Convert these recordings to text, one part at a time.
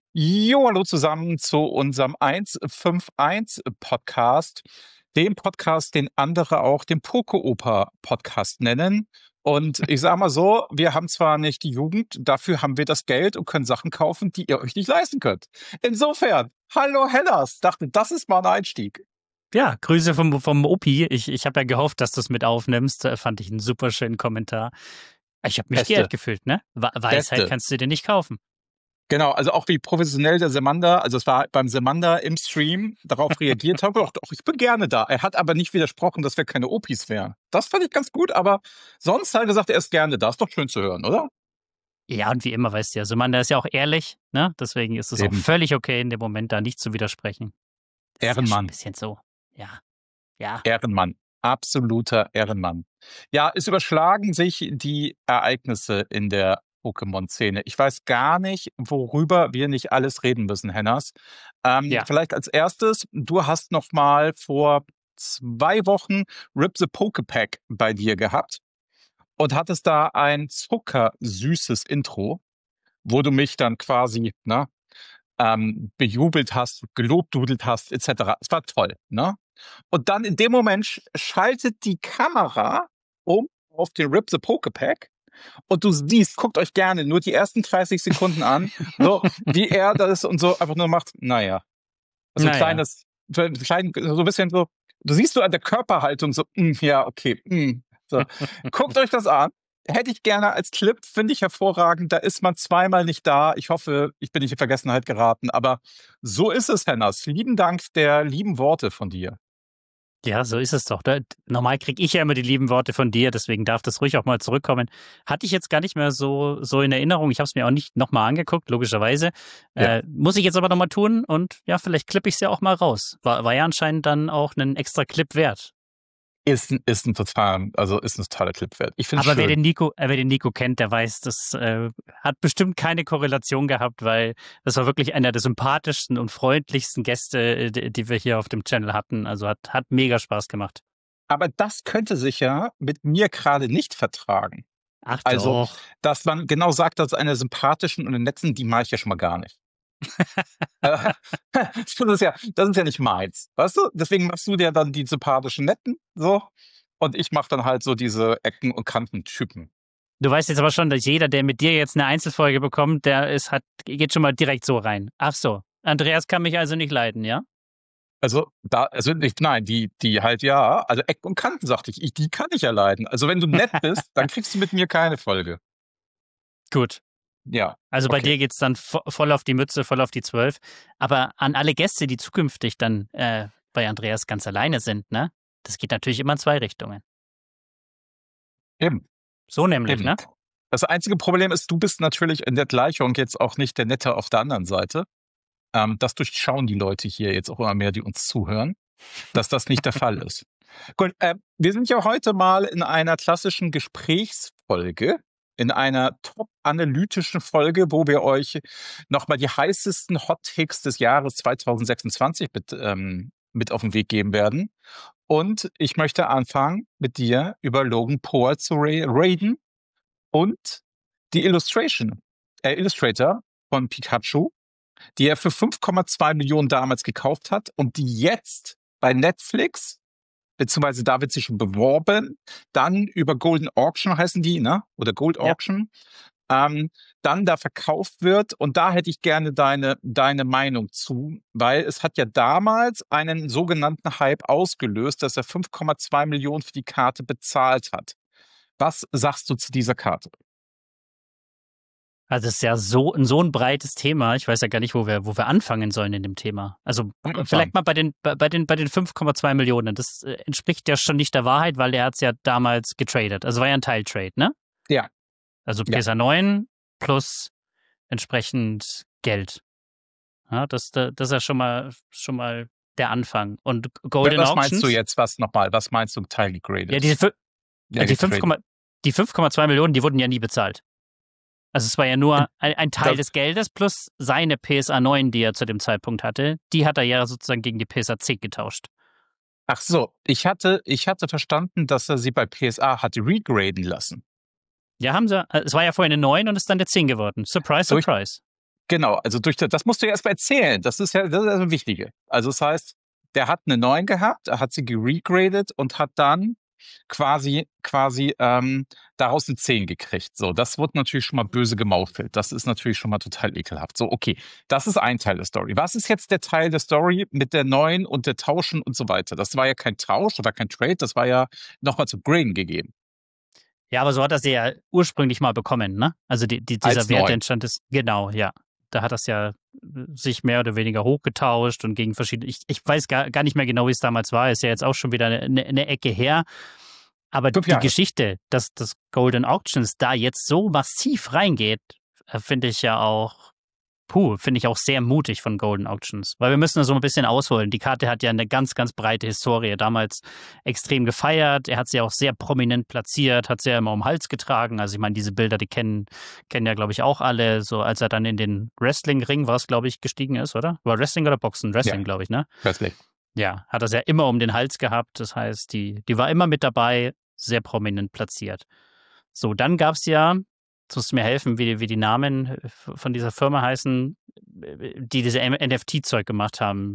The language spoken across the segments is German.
Jo, hallo zusammen zu unserem 151-Podcast, dem Podcast, den andere auch den Poke-Oper-Podcast nennen. Und ich sage mal so, wir haben zwar nicht die Jugend, dafür haben wir das Geld und können Sachen kaufen, die ihr euch nicht leisten könnt. Insofern, hallo Hellas, dachte, das ist mal ein Einstieg. Ja, Grüße vom Opi. Ich habe ja gehofft, dass du es mit aufnimmst. Fand ich einen super schönen Kommentar. Ich habe mich Beste. geehrt gefühlt, ne? Weisheit Beste. kannst du dir nicht kaufen. Genau, also auch wie professionell der Semander, also es war beim Semander im Stream, darauf reagiert habe, doch, ich bin gerne da. Er hat aber nicht widersprochen, dass wir keine Opis wären. Das fand ich ganz gut, aber sonst hat er gesagt, er ist gerne da. Ist doch schön zu hören, oder? Ja, und wie immer, weißt du ja, Samantha ist ja auch ehrlich, ne? Deswegen ist es auch völlig okay, in dem Moment da nicht zu widersprechen. Das Ehrenmann. ist ja schon ein bisschen so. Ja. Ehrenmann. Absoluter Ehrenmann. Ja, es überschlagen sich die Ereignisse in der Pokémon-Szene. Ich weiß gar nicht, worüber wir nicht alles reden müssen, Hennas. Ja. Vielleicht als erstes, du hast noch mal vor 2 Wochen Rip the Pokepack bei dir gehabt und hattest da ein zuckersüßes Intro, wo du mich dann quasi bejubelt hast, gelobdudelt hast, etc. Es war toll, ne? Und dann in dem Moment schaltet die Kamera um auf den Rip the Pokepack und du siehst, guckt euch gerne nur die ersten 30 Sekunden an, so wie er das und so einfach nur macht, naja. Also ein kleines, so ein bisschen so, du siehst so an der Körperhaltung so, ja, okay, so. Guckt euch das an. Hätte ich gerne als Clip, finde ich hervorragend. Da ist man zweimal nicht da. Ich hoffe, ich bin nicht in Vergessenheit geraten. Aber so ist es, Hennas. Lieben Dank der lieben Worte von dir. Ja, so ist es doch. Normal kriege ich ja immer die lieben Worte von dir, deswegen darf das ruhig auch mal zurückkommen. Hatte ich jetzt gar nicht mehr so in Erinnerung. Ich habe es mir auch nicht nochmal angeguckt, logischerweise. Ja. Muss ich jetzt aber nochmal tun und ja, vielleicht klippe ich es ja auch mal raus. War ja anscheinend dann auch ein extra Clip wert. Ist ein totaler Clip wert. Ich finde es schön. Aber wer den Nico kennt, der weiß, das hat bestimmt keine Korrelation gehabt, weil das war wirklich einer der sympathischsten und freundlichsten Gäste, die wir hier auf dem Channel hatten. Also hat mega Spaß gemacht. Aber das könnte sich ja mit mir gerade nicht vertragen. Ach also, doch. dass man genau sagt, dass einer sympathischen und einen netten, die mache ich ja schon mal gar nicht. Das ist ja nicht meins, weißt du? Deswegen machst du dir dann die sympathischen Netten, so, und ich mache dann halt so diese Ecken- und Kanten-Typen. Du weißt jetzt aber schon, dass jeder, der mit dir jetzt eine Einzelfolge bekommt, geht schon mal direkt so rein. Ach so, Andreas kann mich also nicht leiden, ja? Nein, die halt ja, also Ecken und Kanten, sagte ich, die kann ich ja leiden. Also wenn du nett bist, dann kriegst du mit mir keine Folge. Gut. Ja. Also bei dir geht's dann voll auf die Mütze, voll auf die 12. Aber an alle Gäste, die zukünftig dann bei Andreas ganz alleine sind, ne? Das geht natürlich immer in 2 Richtungen. Eben. So nämlich, ne? Das einzige Problem ist, du bist natürlich in der Gleichung jetzt auch nicht der Nette auf der anderen Seite. Das durchschauen die Leute hier jetzt auch immer mehr, die uns zuhören, dass das nicht der Fall ist. Gut, wir sind ja heute mal in einer klassischen Gesprächsfolge, in einer top-analytischen Folge, wo wir euch nochmal die heißesten Hot-Takes des Jahres 2026 mit auf den Weg geben werden. Und ich möchte anfangen, mit dir über Logan Paul zu reden und die Illustrator von Pikachu, die er für 5,2 Millionen damals gekauft hat und die jetzt bei Netflix, beziehungsweise da wird sie schon beworben, dann über Golden Auction heißen die, ne? Oder Gold Auction, dann da verkauft wird. Und da hätte ich gerne deine Meinung zu, weil es hat ja damals einen sogenannten Hype ausgelöst, dass er 5,2 Millionen für die Karte bezahlt hat. Was sagst du zu dieser Karte? Also das ist ja so ein breites Thema. Ich weiß ja gar nicht, wo wir anfangen sollen in dem Thema. Also vielleicht mal bei den 5,2 Millionen. Das entspricht ja schon nicht der Wahrheit, weil er hat es ja damals getradet. Also war ja ein Teiltrade, ne? Ja. Also PSA 9 plus entsprechend Geld. Ja, das ist ja schon mal der Anfang. Und Golden Was Auctions, meinst du jetzt? Was meinst du teilgegradet? Ja, die 5,2 Millionen, die wurden ja nie bezahlt. Also es war ja nur ein Teil des Geldes plus seine PSA 9, die er zu dem Zeitpunkt hatte. Die hat er ja sozusagen gegen die PSA 10 getauscht. Ach so, ich hatte verstanden, dass er sie bei PSA hat regraden lassen. Ja, haben sie. Es war ja vorher eine 9 und ist dann eine 10 geworden. Surprise, surprise. Genau, also das musst du ja erst mal erzählen. Das ist ja das Wichtige. Also das heißt, der hat eine 9 gehabt, er hat sie geregradet und hat dann quasi daraus eine 10 gekriegt. So, das wird natürlich schon mal böse gemaufelt. Das ist natürlich schon mal total ekelhaft. So, okay, das ist ein Teil der Story. Was ist jetzt der Teil der Story mit der 9 und der Tauschen und so weiter? Das war ja kein Tausch oder kein Trade, das war ja nochmal zu Grain gegeben. Ja, aber so hat er sie ja ursprünglich mal bekommen, ne? Also dieser Als Wert 9. entstand ist, genau, ja. Da hat das ja sich mehr oder weniger hochgetauscht und gegen verschiedene. Ich weiß gar nicht mehr genau, wie es damals war. Ist ja jetzt auch schon wieder eine Ecke her. Aber 5 die Jahre. Geschichte, dass das Golden Auctions da jetzt so massiv reingeht, finde ich ja auch, finde ich auch sehr mutig von Golden Auctions. Weil wir müssen da so ein bisschen ausholen. Die Karte hat ja eine ganz, ganz breite Historie. Damals extrem gefeiert. Er hat sie auch sehr prominent platziert, hat sie ja immer um den Hals getragen. Also ich meine, diese Bilder, die kennen ja, glaube ich, auch alle. So als er dann in den Wrestling-Ring, war es, glaube ich, gestiegen ist, oder? War Wrestling oder Boxen? Wrestling, Ja. glaube ich, ne? Wrestling. Ja, hat er es ja immer um den Hals gehabt. Das heißt, die war immer mit dabei, sehr prominent platziert. So, dann gab es ja, du musst mir helfen, wie die Namen von dieser Firma heißen, die diese NFT-Zeug gemacht haben,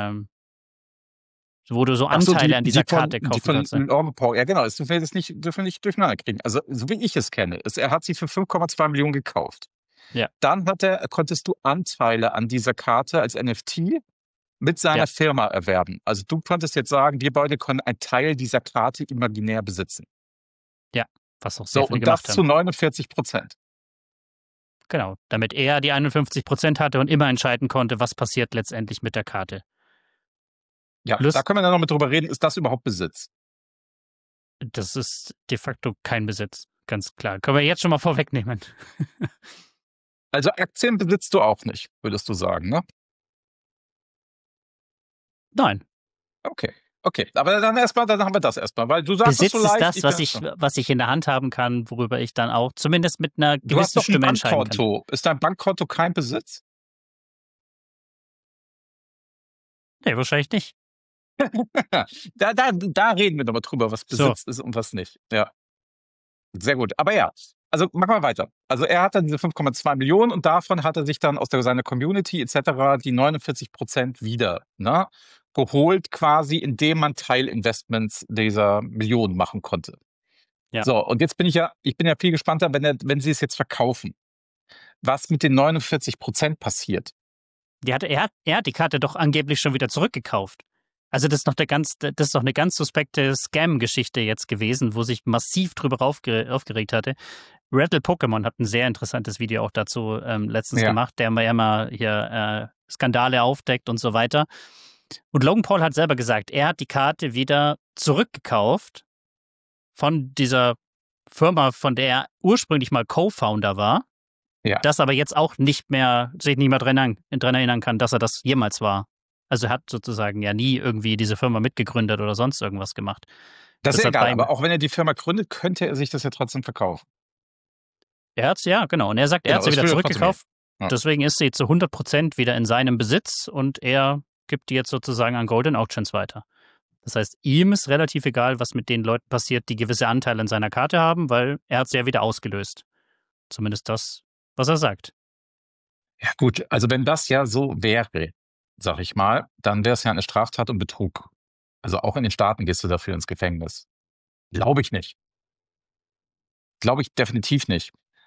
wo du so Anteile an dieser Karte kaufen kannst. Ja, genau. Das dürfen wir nicht durcheinander kriegen. Also, so wie ich es kenne, er hat sie für 5,2 Millionen gekauft. Ja. Dann konntest du Anteile an dieser Karte als NFT mit seiner Firma erwerben. Also du konntest jetzt sagen, wir beide können einen Teil dieser Karte imaginär besitzen. Ja, was auch sehr so, viele und das gemacht zu haben. 49%. Genau, damit er die 51% hatte und immer entscheiden konnte, was passiert letztendlich mit der Karte. Ja, da können wir dann noch mit drüber reden, ist das überhaupt Besitz? Das ist de facto kein Besitz, ganz klar. Können wir jetzt schon mal vorwegnehmen. Also Aktien besitzt du auch nicht, würdest du sagen, ne? Nein. Okay. Aber dann haben wir das erstmal, weil du sagst Besitz es so leicht. ist das, was ich in der Hand haben kann, worüber ich dann auch zumindest mit einer gewissen Stimme entscheiden kann. Du hast doch ein Bankkonto. Ist dein Bankkonto kein Besitz? Nee, wahrscheinlich nicht. Da reden wir nochmal drüber, was Besitz ist und was nicht. Ja. Sehr gut. Aber ja, also machen wir weiter. Also er hat dann diese 5,2 Millionen und davon hat er sich dann aus seiner Community etc. die 49% wieder geholt, quasi, indem man Teilinvestments dieser Millionen machen konnte. Ja. So, und jetzt bin ich ja viel gespannter, wenn sie es jetzt verkaufen. Was mit den 49% passiert? Er hat die Karte doch angeblich schon wieder zurückgekauft. Also das ist doch eine ganz suspekte Scam-Geschichte jetzt gewesen, wo sich massiv drüber aufgeregt hatte. Rattle Pokémon hat ein sehr interessantes Video auch dazu letztens gemacht, der immer hier Skandale aufdeckt und so weiter. Und Logan Paul hat selber gesagt, er hat die Karte wieder zurückgekauft von dieser Firma, von der er ursprünglich mal Co-Founder war, das aber jetzt auch sich nicht mehr dran erinnern kann, dass er das jemals war. Also er hat sozusagen ja nie irgendwie diese Firma mitgegründet oder sonst irgendwas gemacht. Das ist egal, aber auch wenn er die Firma gründet, könnte er sich das ja trotzdem verkaufen. Er hat es, ja, genau. Und er sagt, er hat sie wieder zurückgekauft. Ja. Deswegen ist sie zu 100% wieder in seinem Besitz und er gibt die jetzt sozusagen an Golden Auctions weiter. Das heißt, ihm ist relativ egal, was mit den Leuten passiert, die gewisse Anteile an seiner Karte haben, weil er hat sie ja wieder ausgelöst. Zumindest das, was er sagt. Ja gut, also wenn das ja so wäre, sag ich mal, dann wäre es ja eine Straftat und Betrug. Also auch in den Staaten gehst du dafür ins Gefängnis. Glaube ich nicht. Glaube ich definitiv nicht.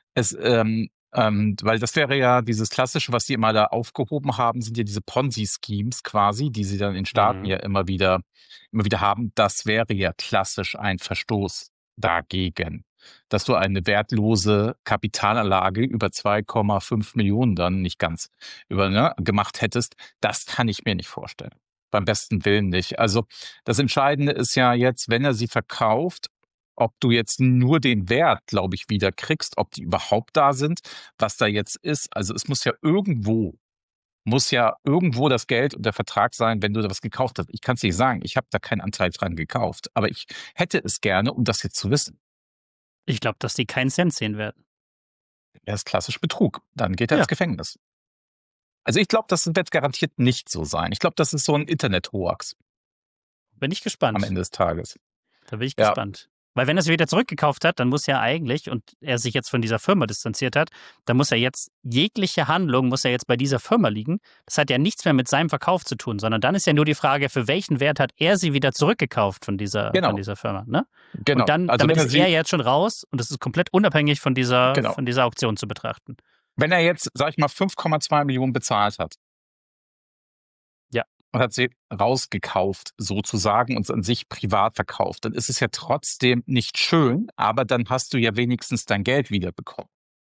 Weil das wäre ja dieses Klassische, was die immer da aufgehoben haben, sind ja diese Ponzi-Schemes quasi, die sie dann in Staaten ja immer wieder haben. Das wäre ja klassisch ein Verstoß dagegen, dass du eine wertlose Kapitalanlage über 2,5 Millionen dann nicht ganz gemacht hättest. Das kann ich mir nicht vorstellen. Beim besten Willen nicht. Also das Entscheidende ist ja jetzt, wenn er sie verkauft, ob du jetzt nur den Wert, glaube ich, wieder kriegst, ob die überhaupt da sind, was da jetzt ist. Also es muss ja irgendwo das Geld und der Vertrag sein, wenn du da was gekauft hast. Ich kann es nicht sagen, ich habe da keinen Anteil dran gekauft, aber ich hätte es gerne, um das jetzt zu wissen. Ich glaube, dass die keinen Cent sehen werden. Er ist klassisch Betrug. Dann geht er ins Gefängnis. Also ich glaube, das wird garantiert nicht so sein. Ich glaube, das ist so ein Internet-Hoax. Bin ich gespannt. Am Ende des Tages. Da bin ich gespannt. Weil wenn er sie wieder zurückgekauft hat, dann muss ja eigentlich, und er sich jetzt von dieser Firma distanziert hat, dann muss er jetzt, jegliche Handlung muss ja jetzt bei dieser Firma liegen. Das hat ja nichts mehr mit seinem Verkauf zu tun, sondern dann ist ja nur die Frage, für welchen Wert hat er sie wieder zurückgekauft von dieser Genau, Firma, ne? Und genau. dann, Also damit wenn er ist er sie, jetzt schon raus und das ist komplett unabhängig von dieser genau. Auktion zu betrachten. Wenn er jetzt, sag ich mal, 5,2 Millionen bezahlt hat, Ja. und hat sie rausgekauft, sozusagen, und an sich privat verkauft, dann ist es ja trotzdem nicht schön, aber dann hast du ja wenigstens dein Geld wiederbekommen.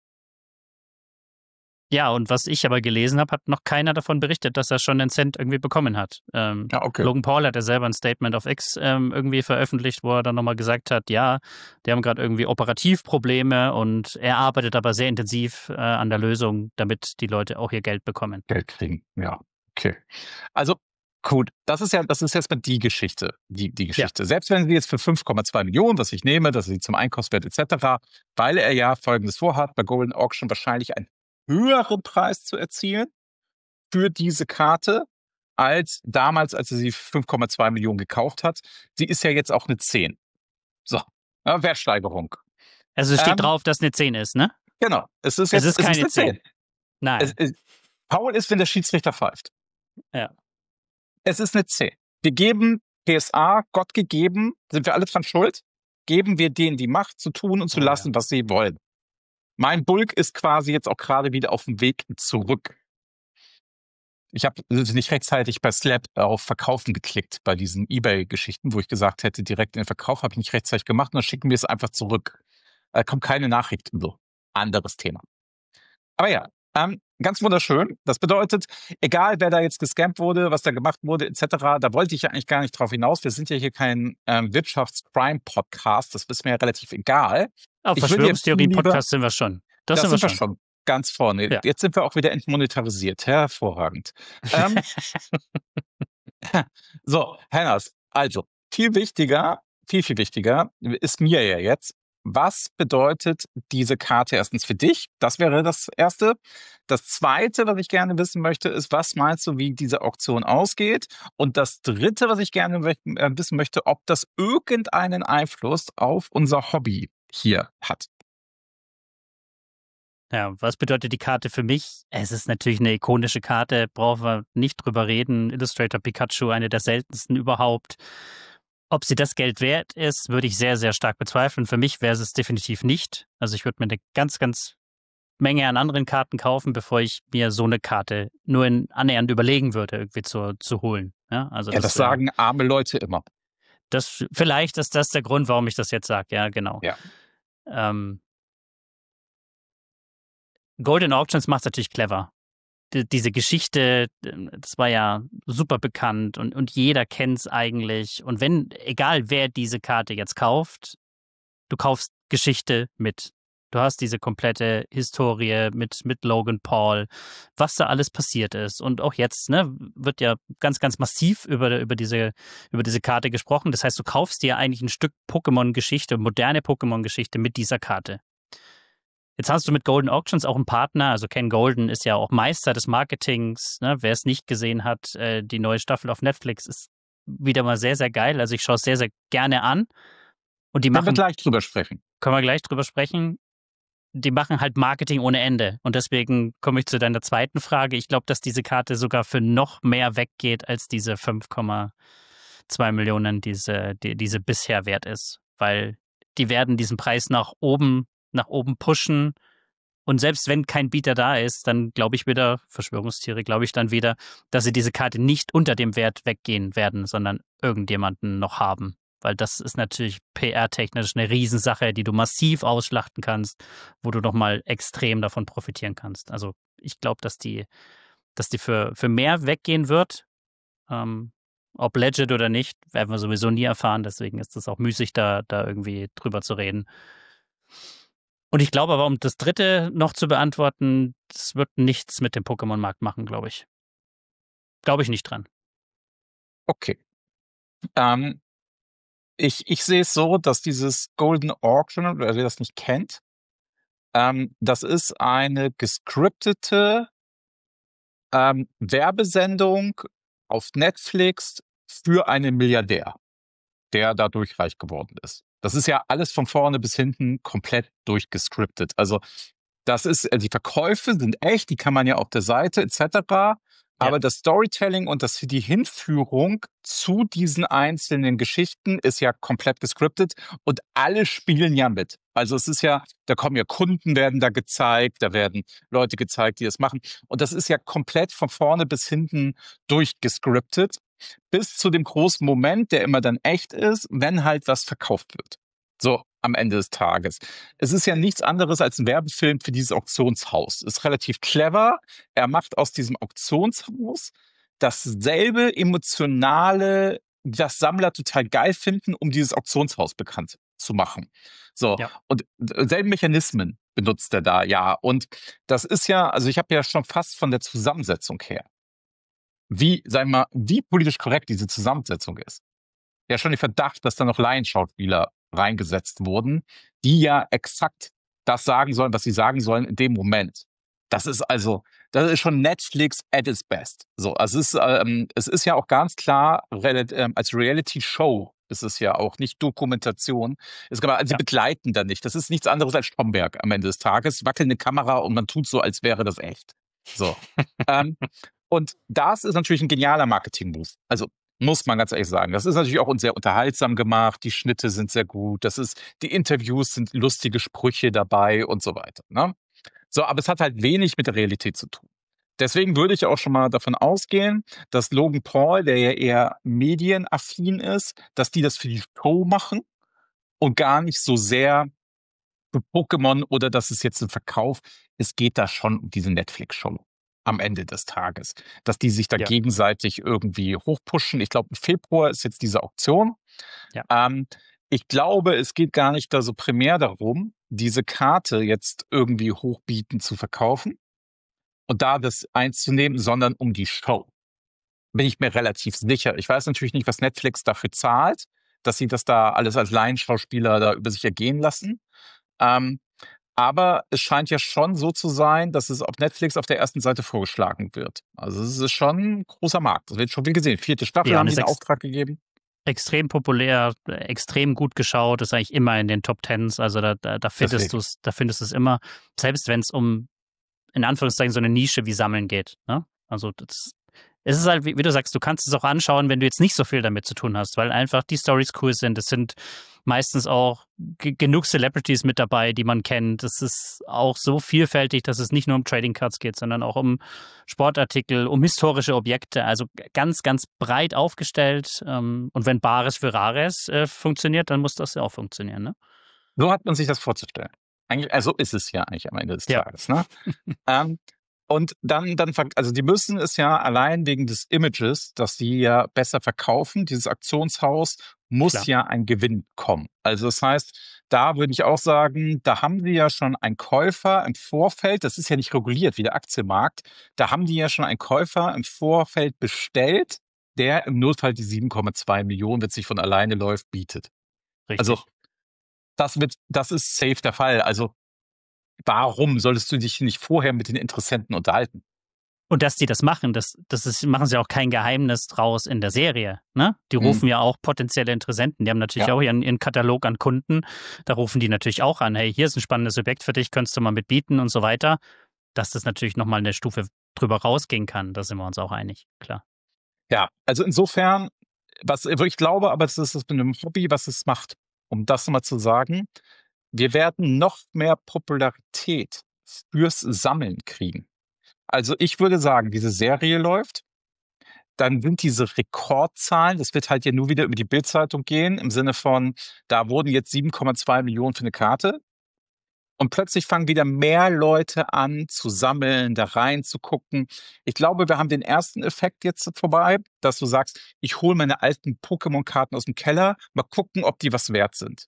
Ja, und was ich aber gelesen habe, hat noch keiner davon berichtet, dass er schon einen Cent irgendwie bekommen hat. Ja, okay. Logan Paul hat ja selber ein Statement auf X irgendwie veröffentlicht, wo er dann nochmal gesagt hat, ja, die haben gerade irgendwie Operativprobleme und er arbeitet aber sehr intensiv an der Lösung, damit die Leute auch ihr Geld bekommen. Geld kriegen, ja, okay. Also gut, das ist jetzt mal die Geschichte, die Geschichte. Ja. Selbst wenn sie jetzt für 5,2 Millionen, was ich nehme, dass sie zum Einkaufswert etc., weil er ja Folgendes vorhat, bei Golden Auction wahrscheinlich einen höheren Preis zu erzielen für diese Karte, als damals, als er sie für 5,2 Millionen gekauft hat. Sie ist ja jetzt auch eine 10. So, ja, Wertsteigerung. Also es steht drauf, dass es eine 10 ist, ne? Genau, es ist keine eine 10. Nein. Paul ist, wenn der Schiedsrichter pfeift. Ja. Es ist eine 10. Wir geben PSA, Gott gegeben, sind wir alle dran schuld, geben wir denen die Macht zu tun und zu lassen, was sie wollen. Mein Bulk ist quasi jetzt auch gerade wieder auf dem Weg zurück. Ich habe nicht rechtzeitig bei Slap auf Verkaufen geklickt, bei diesen eBay-Geschichten, wo ich gesagt hätte, direkt in den Verkauf, habe ich nicht rechtzeitig gemacht und dann schicken wir es einfach zurück. Kommt keine Nachricht über. Anderes Thema. Aber ja, ganz wunderschön. Das bedeutet, egal wer da jetzt gescampt wurde, was da gemacht wurde, etc., da wollte ich ja eigentlich gar nicht drauf hinaus. Wir sind ja hier kein Wirtschafts-Crime-Podcast, das ist mir ja relativ egal. Auf Verschwörungstheorie-Podcast sind wir schon. Das sind wir schon. Ganz vorne. Ja. Jetzt sind wir auch wieder entmonetarisiert. Hervorragend. So, Hennas, also viel wichtiger ist mir ja jetzt, was bedeutet diese Karte erstens für dich? Das wäre das Erste. Das Zweite, was ich gerne wissen möchte, ist, was meinst du, wie diese Auktion ausgeht? Und das Dritte, was ich gerne wissen möchte, ob das irgendeinen Einfluss auf unser Hobby hier hat. Ja, was bedeutet die Karte für mich? Es ist natürlich eine ikonische Karte, brauchen wir nicht drüber reden. Illustrator Pikachu, eine der seltensten überhaupt. Ob sie das Geld wert ist, würde ich sehr, sehr stark bezweifeln. Für mich wäre es definitiv nicht. Also ich würde mir eine ganz, ganz Menge an anderen Karten kaufen, bevor ich mir so eine Karte nur annähernd überlegen würde, irgendwie zu holen. Ja, also das sagen arme Leute immer. Vielleicht ist das der Grund, warum ich das jetzt sage. Ja, genau. Ja. Golden Auctions macht es natürlich clever. Diese Geschichte, das war ja super bekannt und jeder kennt es eigentlich. Und egal wer diese Karte jetzt kauft, du kaufst Geschichte mit. Du hast diese komplette Historie mit Logan Paul, was da alles passiert ist. Und auch jetzt wird ja ganz, ganz massiv über diese Karte gesprochen. Das heißt, du kaufst dir eigentlich ein Stück Pokémon-Geschichte, moderne Pokémon-Geschichte mit dieser Karte. Jetzt hast du mit Golden Auctions auch einen Partner, also Ken Golden ist ja auch Meister des Marketings. Ne? Wer es nicht gesehen hat, die neue Staffel auf Netflix ist wieder mal sehr, sehr geil. Also ich schaue es sehr, sehr gerne an. Und die machen, können wir gleich drüber sprechen. Können wir gleich drüber sprechen. Die machen halt Marketing ohne Ende. Und deswegen komme ich zu deiner zweiten Frage. Ich glaube, dass diese Karte sogar für noch mehr weggeht als diese 5,2 Millionen, diese bisher wert ist. Weil die werden diesen Preis nach oben pushen. Und selbst wenn kein Bieter da ist, dann glaube ich wieder, Verschwörungstheorie, glaube ich dann wieder, dass sie diese Karte nicht unter dem Wert weggehen werden, sondern irgendjemanden noch haben. Weil das ist natürlich PR-technisch eine Riesensache, die du massiv ausschlachten kannst, wo du nochmal extrem davon profitieren kannst. Also ich glaube, dass die für mehr weggehen wird. Ob legit oder nicht, werden wir sowieso nie erfahren. Deswegen ist es auch müßig, da irgendwie drüber zu reden. Und ich glaube aber, um das Dritte noch zu beantworten, das wird nichts mit dem Pokémon-Markt machen, glaube ich. Glaube ich nicht dran. Okay. Ich sehe es so, dass dieses Golden Auction, wer das nicht kennt, das ist eine gescriptete Werbesendung auf Netflix für einen Milliardär, der dadurch reich geworden ist. Das ist ja alles von vorne bis hinten komplett durchgescriptet. Also das ist, die Verkäufe sind echt, die kann man ja auf der Seite etc. Ja. Aber das Storytelling und die Hinführung zu diesen einzelnen Geschichten ist ja komplett gescriptet und alle spielen ja mit. Also es ist ja, da kommen ja Kunden, werden da gezeigt, da werden Leute gezeigt, die das machen. Und das ist ja komplett von vorne bis hinten durchgescriptet, bis zu dem großen Moment, der immer dann echt ist, wenn halt was verkauft wird. So am Ende des Tages. Es ist ja nichts anderes als ein Werbefilm für dieses Auktionshaus. Ist relativ clever. Er macht aus diesem Auktionshaus dasselbe emotionale, das Sammler total geil finden, um dieses Auktionshaus bekannt zu machen. So. Ja. Und selben Mechanismen benutzt er da, ja. Und das ist ja, also ich habe ja schon fast von der Zusammensetzung her, sagen wir mal, wie politisch korrekt diese Zusammensetzung ist. Ja, schon den Verdacht, dass da noch Laienschauspieler reingesetzt wurden, die ja exakt das sagen sollen, was sie sagen sollen in dem Moment. Das ist schon Netflix at its best. So, also es ist ja auch ganz klar, als Reality-Show ist es ja auch nicht Dokumentation. Sie begleiten da nicht. Das ist nichts anderes als Stromberg am Ende des Tages. Wackelnde Kamera und man tut so, als wäre das echt. So. Und das ist natürlich ein genialer Marketing-Move. Also muss man ganz ehrlich sagen. Das ist natürlich auch sehr unterhaltsam gemacht. Die Schnitte sind sehr gut. Die Interviews sind lustige Sprüche dabei und so weiter. Ne? So, aber es hat halt wenig mit der Realität zu tun. Deswegen würde ich auch schon mal davon ausgehen, dass Logan Paul, der ja eher medienaffin ist, dass die das für die Show machen und gar nicht so sehr für Pokémon oder dass es jetzt ein Verkauf. Es geht da schon um diese Netflix-Show am Ende des Tages, dass die sich da gegenseitig irgendwie hochpushen. Ich glaube, im Februar ist jetzt diese Auktion. Ja. Ich glaube, es geht gar nicht da so primär darum, diese Karte jetzt irgendwie hochbieten zu verkaufen und da das einzunehmen, sondern um die Show. Bin ich mir relativ sicher. Ich weiß natürlich nicht, was Netflix dafür zahlt, dass sie das da alles als Laienschauspieler da über sich ergehen lassen. Aber es scheint ja schon so zu sein, dass es auf Netflix auf der ersten Seite vorgeschlagen wird. Also es ist schon ein großer Markt. Das wird schon viel gesehen. 4. Staffel haben die in Auftrag gegeben. Extrem populär, extrem gut geschaut, ist eigentlich immer in den Top Tens. Also da findest du es immer, selbst wenn es um, in Anführungszeichen, so eine Nische wie Sammeln geht. Ne? Also es ist halt, wie du sagst, du kannst es auch anschauen, wenn du jetzt nicht so viel damit zu tun hast, weil einfach die Storys cool sind. Es sind meistens auch genug Celebrities mit dabei, die man kennt. Es ist auch so vielfältig, dass es nicht nur um Trading Cards geht, sondern auch um Sportartikel, um historische Objekte. Also ganz, ganz breit aufgestellt. Und wenn Bares für Rares funktioniert, dann muss das ja auch funktionieren. Ne? So hat man sich das vorzustellen. Eigentlich, also ist es ja eigentlich am Ende des Tages. Ne? Und dann, also die müssen es ja allein wegen des Images, dass sie ja besser verkaufen, dieses Auktionshaus, muss ja ein Gewinn kommen. Also das heißt, da würde ich auch sagen, da haben sie ja schon einen Käufer im Vorfeld, das ist ja nicht reguliert wie der Aktienmarkt, da haben die ja schon einen Käufer im Vorfeld bestellt, der im Notfall die 7,2 Millionen, wenn es sich von alleine läuft, bietet. Richtig. Also das ist safe der Fall. Also warum solltest du dich nicht vorher mit den Interessenten unterhalten? Und dass die das machen, machen sie auch kein Geheimnis draus in der Serie. Ne? Die rufen ja auch potenzielle Interessenten. Die haben natürlich auch ihren Katalog an Kunden. Da rufen die natürlich auch an, hey, hier ist ein spannendes Objekt für dich, könntest du mal mitbieten und so weiter. Dass das natürlich nochmal eine Stufe drüber rausgehen kann, da sind wir uns auch einig, klar. Ja, also insofern, ich glaube, aber das ist das mit einem Hobby, was es macht. Um das nochmal zu sagen, wir werden noch mehr Popularität fürs Sammeln kriegen. Also ich würde sagen, diese Serie läuft, dann sind diese Rekordzahlen, das wird halt ja nur wieder über die Bild-Zeitung gehen, im Sinne von, da wurden jetzt 7,2 Millionen für eine Karte. Und plötzlich fangen wieder mehr Leute an zu sammeln, da reinzugucken. Ich glaube, wir haben den ersten Effekt jetzt vorbei, dass du sagst, ich hole meine alten Pokémon-Karten aus dem Keller, mal gucken, ob die was wert sind.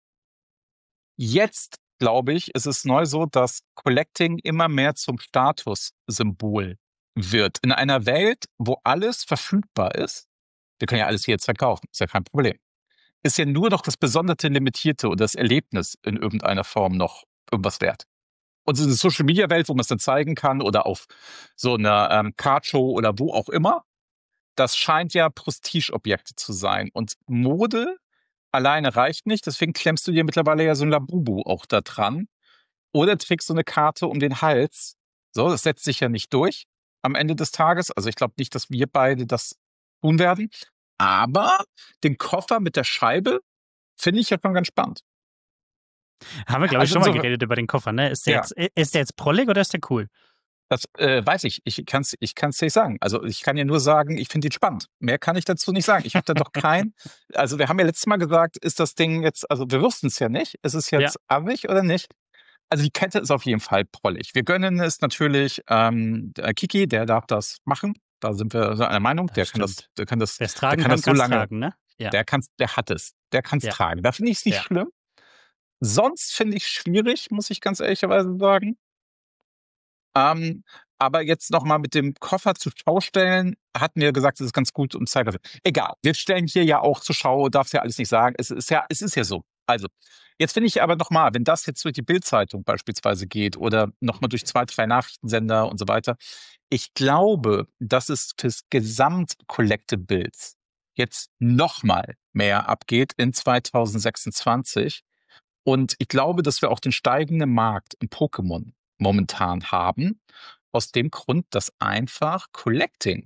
Jetzt, glaube ich, ist es neu so, dass Collecting immer mehr zum Statussymbol wird. In einer Welt, wo alles verfügbar ist, wir können ja alles hier jetzt verkaufen, ist ja kein Problem, ist ja nur noch das Besondere, Limitierte oder das Erlebnis in irgendeiner Form noch irgendwas wert. Und in der Social-Media-Welt, wo man es dann zeigen kann oder auf so einer Cardshow oder wo auch immer, das scheint ja Prestigeobjekte zu sein. Und Mode alleine reicht nicht, deswegen klemmst du dir mittlerweile ja so ein Labubu auch da dran. Oder trägst so eine Karte um den Hals. So, das setzt sich ja nicht durch am Ende des Tages. Also ich glaube nicht, dass wir beide das tun werden. Aber den Koffer mit der Scheibe finde ich ja schon ganz spannend. Haben wir, glaube ich, Also schon mal insofern, geredet über den Koffer, ne? Ist ja, der jetzt prollig oder ist der cool? das weiß ich. Ich kann's dir nicht sagen. Also ich kann ja nur sagen, ich finde ihn spannend. Mehr kann ich dazu nicht sagen. Ich habe da doch also wir haben ja letztes Mal gesagt, ist das Ding jetzt, also wir wussten es ja nicht. Ist es Ja, jetzt affig oder nicht? Also die Kette ist auf jeden Fall prollig. Wir gönnen es natürlich der Kiki, der darf das machen. Da sind wir so einer Meinung. das stimmt. Wer es Der tragen kann kann, das so kann es lange, tragen, ne? Ja, der hat es, der kann es ja, tragen. Da finde ich es nicht ja. schlimm. Sonst finde ich es schwierig, muss ich ganz ehrlicherweise sagen. Ähm, aber jetzt noch mal mit dem Koffer zur Schau stellen, hat mir gesagt, es ist ganz gut um Zeit dafür. Egal, wir stellen hier ja auch zur Schau, darf's ja alles nicht sagen. Es ist ja so. Also, jetzt finde ich aber noch mal, wenn das jetzt durch die Bild-Zeitung beispielsweise geht oder noch mal durch 2, 3 Nachrichtensender und so weiter, ich glaube, dass es fürs Gesamt-Collectibles jetzt noch mal mehr abgeht in 2026. Und ich glaube, dass wir auch den steigenden Markt im Pokémon momentan haben, aus dem Grund, dass einfach Collecting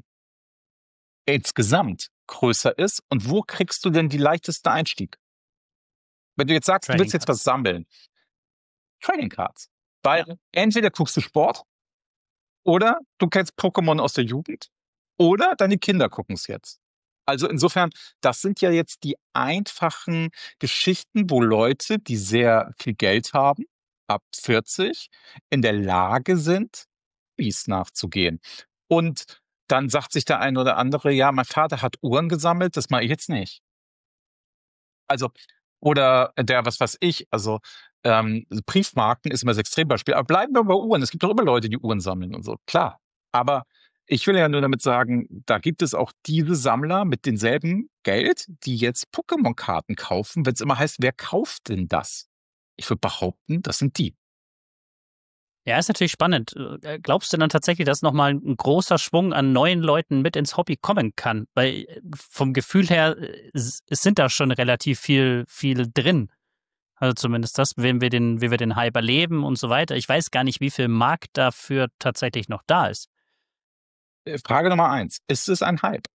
insgesamt größer ist. Und wo kriegst du denn die leichteste Einstieg? Wenn du jetzt sagst, du Trading willst jetzt was Cards. sammeln, Trading Cards. Weil Ja. entweder guckst du Sport oder du kennst Pokémon aus der Jugend oder deine Kinder gucken es jetzt. Also insofern, das sind ja jetzt die einfachen Geschichten, wo Leute, die sehr viel Geld haben, ab 40, in der Lage sind, Hobbys nachzugehen. Und dann sagt sich der eine oder andere, ja, mein Vater hat Uhren gesammelt, das mache ich jetzt nicht. Also, oder der, was weiß ich, also Briefmarken ist immer das Extrembeispiel. Aber bleiben wir bei Uhren. Es gibt doch immer Leute, die Uhren sammeln und so. Klar. Aber ich will ja nur damit sagen, da gibt es auch diese Sammler mit denselben Geld, die jetzt Pokémon-Karten kaufen, wenn es immer heißt, wer kauft denn das? Ich würde behaupten, das sind die. Ja, ist natürlich spannend. Glaubst du dann tatsächlich, dass nochmal ein großer Schwung an neuen Leuten mit ins Hobby kommen kann? Weil vom Gefühl her, es sind da schon relativ viel drin. Also zumindest das, wie wir den Hype erleben und so weiter. Ich weiß gar nicht, wie viel Markt dafür tatsächlich noch da ist. Frage Nummer eins. Ist es ein Hype?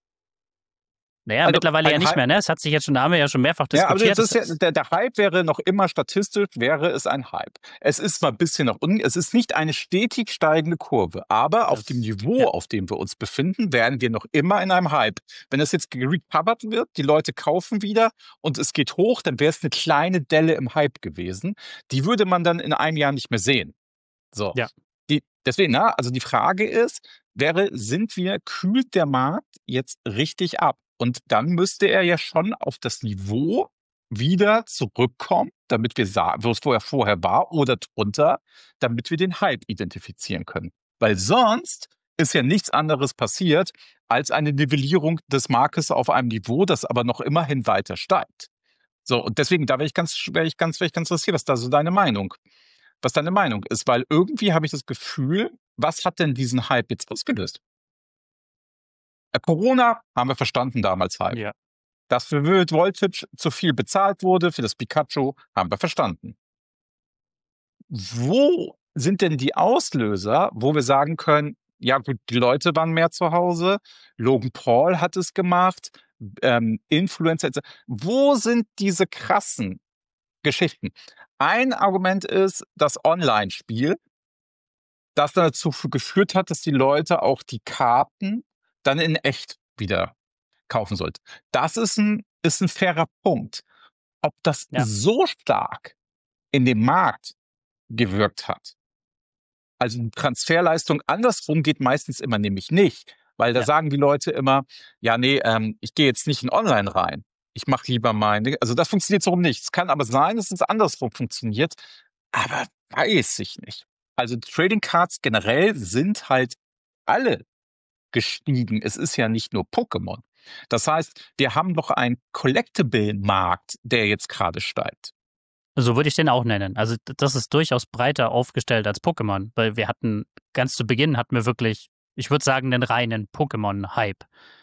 Naja, Also mittlerweile ja ein nicht Hype. mehr, ne? Es hat sich jetzt schon, da haben wir ja schon mehrfach Ja, aber diskutiert. das ist ja, der Hype wäre noch immer statistisch, wäre es ein Hype. Es ist mal ein bisschen nach unten, es ist nicht eine stetig steigende Kurve, aber auf dem Niveau, Ja, auf dem wir uns befinden, werden wir noch immer in einem Hype. Wenn es jetzt recovered wird, die Leute kaufen wieder und es geht hoch, dann wäre es eine kleine Delle im Hype gewesen. Die würde man dann in einem Jahr nicht mehr sehen. So. ja. Deswegen, also die Frage ist, kühlt der Markt jetzt richtig ab? Und dann müsste er ja schon auf das Niveau wieder zurückkommen, damit wir sagen, wo es vorher war, oder drunter, damit wir den Hype identifizieren können. Weil sonst ist ja nichts anderes passiert als eine Nivellierung des Marktes auf einem Niveau, das aber noch immerhin weiter steigt. So, und deswegen, da wäre ich ganz interessiert, was deine Meinung ist, weil irgendwie habe ich das Gefühl, was hat denn diesen Hype jetzt ausgelöst? Corona haben wir verstanden damals Hype. Ja. Dass für World Voltage zu viel bezahlt wurde für das Pikachu, haben wir verstanden. Wo sind denn die Auslöser, wo wir sagen können, ja gut, die Leute waren mehr zu Hause, Logan Paul hat es gemacht, Influencer, etc. Wo sind diese krassen Geschichten? Ein Argument ist das Online-Spiel, das dann dazu geführt hat, dass die Leute auch die Karten dann in echt wieder kaufen sollten. Das ist ein fairer Punkt. Ob das Ja. so stark in dem Markt gewirkt hat, also die Transferleistung andersrum geht meistens immer nämlich nicht, weil da Ja. sagen die Leute immer, ja, nee, ich gehe jetzt nicht in Online rein. Ich mache lieber meine, also das funktioniert so rum nicht. Es kann aber sein, dass es andersrum funktioniert, aber weiß ich nicht. Also Trading Cards generell sind halt alle gestiegen. Es ist ja nicht nur Pokémon. Das heißt, wir haben doch einen Collectible-Markt, der jetzt gerade steigt. So würde ich den auch nennen. Also das ist durchaus breiter aufgestellt als Pokémon, weil ganz zu Beginn hatten wir wirklich, ich würde sagen, den reinen Pokémon-Hype.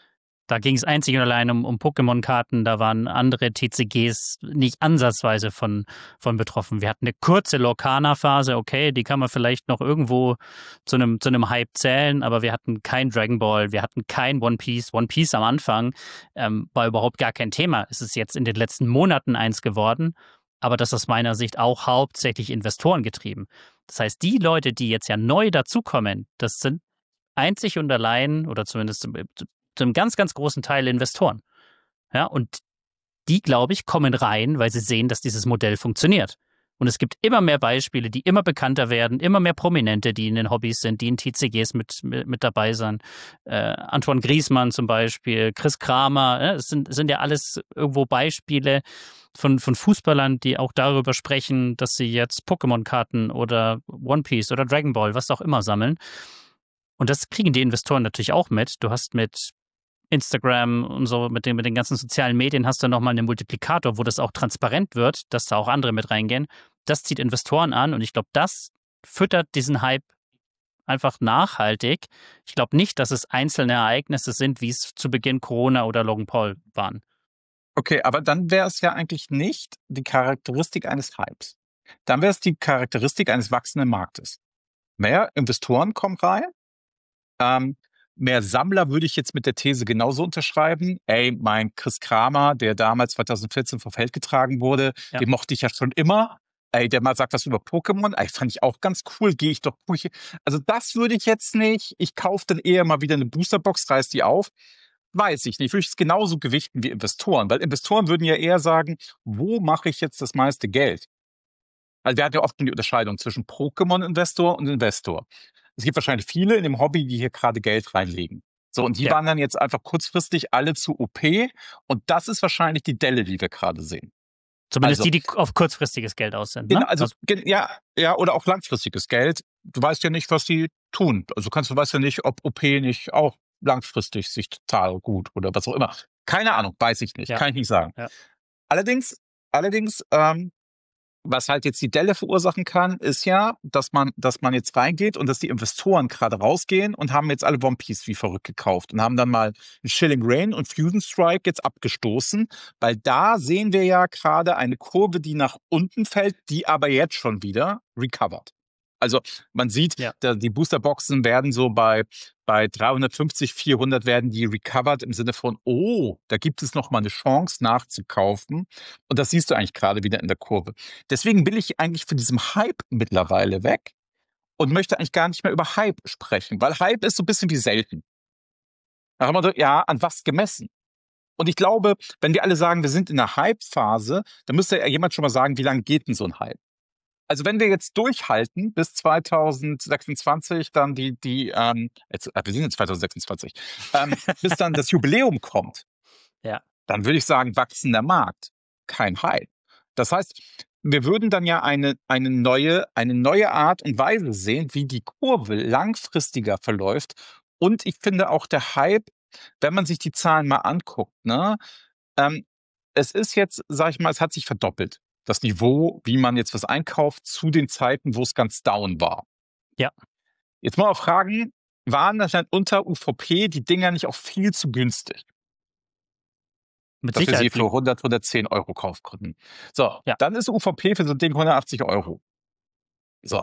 Da ging es einzig und allein um Pokémon-Karten. Da waren andere TCGs nicht ansatzweise von betroffen. Wir hatten eine kurze Lorcana-Phase, okay, die kann man vielleicht noch irgendwo zu einem Hype zählen, aber wir hatten kein Dragon Ball, wir hatten kein One Piece. One Piece am Anfang war überhaupt gar kein Thema. Es ist jetzt in den letzten Monaten eins geworden, aber das ist aus meiner Sicht auch hauptsächlich Investoren getrieben. Das heißt, die Leute, die jetzt ja neu dazukommen, das sind einzig und allein oder zumindest zu einem ganz, ganz großen Teil Investoren. Ja, und die, glaube ich, kommen rein, weil sie sehen, dass dieses Modell funktioniert. Und es gibt immer mehr Beispiele, die immer bekannter werden, immer mehr Prominente, die in den Hobbys sind, die in TCGs mit dabei sind. Antoine Griezmann zum Beispiel, Chris Kramer, es sind ja alles irgendwo Beispiele von Fußballern, die auch darüber sprechen, dass sie jetzt Pokémon-Karten oder One Piece oder Dragon Ball, was auch immer sammeln. Und das kriegen die Investoren natürlich auch mit. Du hast mit Instagram und so, mit den ganzen sozialen Medien hast du nochmal einen Multiplikator, wo das auch transparent wird, dass da auch andere mit reingehen. Das zieht Investoren an und ich glaube, das füttert diesen Hype einfach nachhaltig. Ich glaube nicht, dass es einzelne Ereignisse sind, wie es zu Beginn Corona oder Logan Paul waren. Okay, aber dann wäre es ja eigentlich nicht die Charakteristik eines Hypes. Dann wäre es die Charakteristik eines wachsenden Marktes. Mehr Investoren kommen rein, mehr Sammler würde ich jetzt mit der These genauso unterschreiben. Ey, mein Chris Kramer, der damals 2014 vom Feld getragen wurde, Ja. den mochte ich ja schon immer. Ey, der mal sagt was über Pokémon. Ey, fand ich auch ganz cool. Gehe ich doch durch. Also das würde ich jetzt nicht. Ich kaufe dann eher mal wieder eine Boosterbox, reiß die auf. Weiß ich nicht. Würde ich es genauso gewichten wie Investoren. Weil Investoren würden ja eher sagen, wo mache ich jetzt das meiste Geld? Also wir hatten ja oft die Unterscheidung zwischen Pokémon-Investor und Investor. Es gibt wahrscheinlich viele in dem Hobby, die hier gerade Geld reinlegen. So, und die Ja. waren dann jetzt einfach kurzfristig alle zu OP. Und das ist wahrscheinlich die Delle, die wir gerade sehen. Zumindest Also, die auf kurzfristiges Geld aus sind. Ne? ja, oder auch langfristiges Geld. Du weißt ja nicht, was die tun. Also du weißt ja nicht, ob OP nicht auch langfristig sich total gut oder was auch immer. Keine Ahnung, weiß ich nicht, Ja. kann ich nicht sagen. Ja. Allerdings, was halt jetzt die Delle verursachen kann, ist ja, dass man jetzt reingeht und dass die Investoren gerade rausgehen und haben jetzt alle One Piece wie verrückt gekauft und haben dann mal Shilling Rain und Fusion Strike jetzt abgestoßen, weil da sehen wir ja gerade eine Kurve, die nach unten fällt, die aber jetzt schon wieder recovert. Also man sieht, Ja. die Boosterboxen werden so bei 350, 400 werden die recovered im Sinne von, oh, da gibt es noch mal eine Chance nachzukaufen. Und das siehst du eigentlich gerade wieder in der Kurve. Deswegen bin ich eigentlich von diesem Hype mittlerweile weg und möchte eigentlich gar nicht mehr über Hype sprechen, weil Hype ist so ein bisschen wie selten. Da haben wir so, ja, an was gemessen? Und ich glaube, wenn wir alle sagen, wir sind in einer Hype-Phase, dann müsste ja jemand schon mal sagen, wie lange geht denn so ein Hype? Also wenn wir jetzt durchhalten bis 2026, dann wir sind jetzt 2026, bis dann das Jubiläum kommt, Ja. dann würde ich sagen, wachsender Markt, kein Hype. Das heißt, wir würden dann ja eine neue Art und Weise sehen, wie die Kurve langfristiger verläuft. Und ich finde auch der Hype, wenn man sich die Zahlen mal anguckt, ne, es ist jetzt, sag ich mal, es hat sich verdoppelt. Das Niveau, wie man jetzt was einkauft, zu den Zeiten, wo es ganz down war. Ja. Jetzt mal auch fragen, waren das dann unter UVP die Dinger nicht auch viel zu günstig? Mit Dass wir sie Sicherheit. für 100, 110 Euro kaufen konnten. So, Ja. dann ist UVP für so ein Ding 180 Euro. So.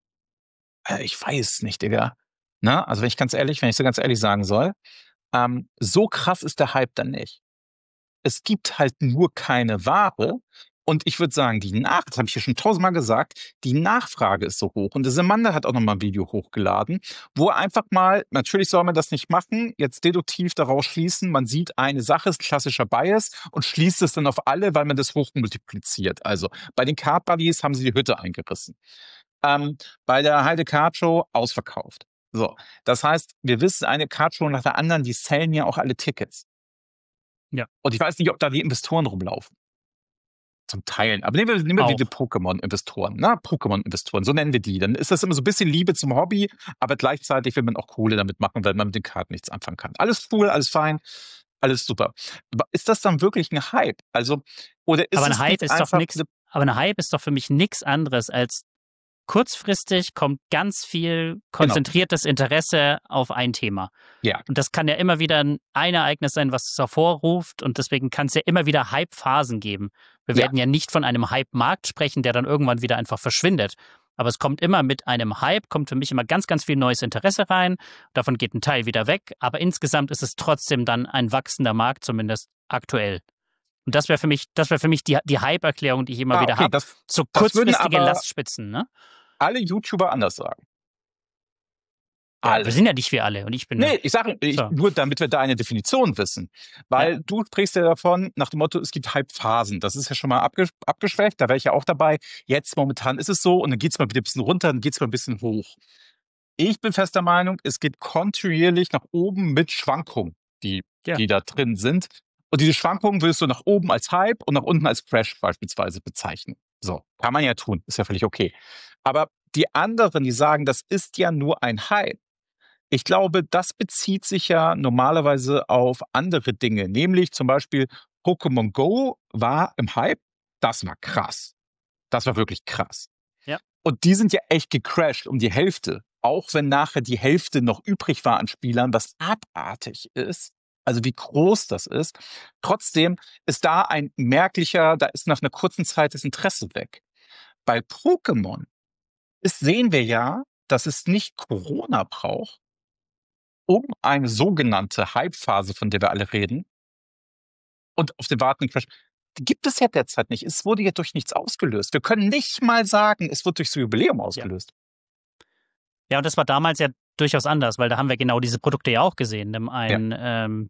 Ich weiß nicht, Digga. Ne? Also wenn ich so ganz ehrlich sagen soll, so krass ist der Hype dann nicht. Es gibt halt nur keine Ware. Und ich würde sagen, das habe ich ja schon tausendmal gesagt, die Nachfrage ist so hoch. Und der Semander hat auch nochmal ein Video hochgeladen, wo er einfach mal, natürlich soll man das nicht machen, jetzt deduktiv daraus schließen, man sieht eine Sache, ist klassischer Bias und schließt es dann auf alle, weil man das hochmultipliziert. Also bei den Card Buddies haben sie die Hütte eingerissen. Bei der Heide Card Show ausverkauft. So, das heißt, wir wissen, eine Card Show nach der anderen, die sellen ja auch alle Tickets. Ja. Und ich weiß nicht, ob da die Investoren rumlaufen. Zum Teilen. Aber nehmen wir die Pokémon-Investoren. Pokémon-Investoren, so nennen wir die. Dann ist das immer so ein bisschen Liebe zum Hobby, aber gleichzeitig will man auch Kohle damit machen, weil man mit den Karten nichts anfangen kann. Alles cool, alles fein, alles super. Aber ist das dann wirklich ein Hype? Also, oder ist Aber es ein Hype nicht ist doch einfach nichts. Aber ein Hype ist doch für mich nichts anderes als kurzfristig kommt ganz viel konzentriertes Interesse auf ein Thema. Ja. Und das kann ja immer wieder ein Ereignis sein, was es hervorruft. Und deswegen kann es ja immer wieder Hype-Phasen geben. Wir werden ja nicht von einem Hype-Markt sprechen, der dann irgendwann wieder einfach verschwindet. Aber es kommt immer mit einem Hype, kommt für mich immer ganz, ganz viel neues Interesse rein. Davon geht ein Teil wieder weg. Aber insgesamt ist es trotzdem dann ein wachsender Markt, zumindest aktuell. Und das wäre für mich die Hype-Erklärung, die ich immer wieder habe. So kurzfristige Lastspitzen, ne? Alle YouTuber anders sagen. Ja, wir sind ja nicht wir alle. Und ich bin ich sage nur, damit wir da eine Definition wissen. Weil du sprichst ja davon, nach dem Motto, es gibt Hype-Phasen. Das ist ja schon mal abgeschwächt, da wäre ich ja auch dabei. Jetzt momentan ist es so und dann geht es mal wieder ein bisschen runter, dann geht es mal ein bisschen hoch. Ich bin fester Meinung, es geht kontinuierlich nach oben mit Schwankungen, die da drin sind. Und diese Schwankungen würdest du nach oben als Hype und nach unten als Crash beispielsweise bezeichnen. So, kann man ja tun, ist ja völlig okay. Aber die anderen, die sagen, das ist ja nur ein Hype. Ich glaube, das bezieht sich ja normalerweise auf andere Dinge, nämlich zum Beispiel Pokémon Go war im Hype, das war krass. Das war wirklich krass. Ja. Und die sind ja echt gecrashed um die Hälfte, auch wenn nachher die Hälfte noch übrig war an Spielern, was abartig ist. Also wie groß das ist. Trotzdem ist da ein merklicher, da ist nach einer kurzen Zeit das Interesse weg. Bei Pokémon sehen wir ja, dass es nicht Corona braucht, um eine sogenannte Hype-Phase, von der wir alle reden, und auf den wartenden Crash, die gibt es ja derzeit nicht. Es wurde ja durch nichts ausgelöst. Wir können nicht mal sagen, es wird durch so Jubiläum ausgelöst. Ja, und das war damals ja durchaus anders, weil da haben wir genau diese Produkte ja auch gesehen. Ein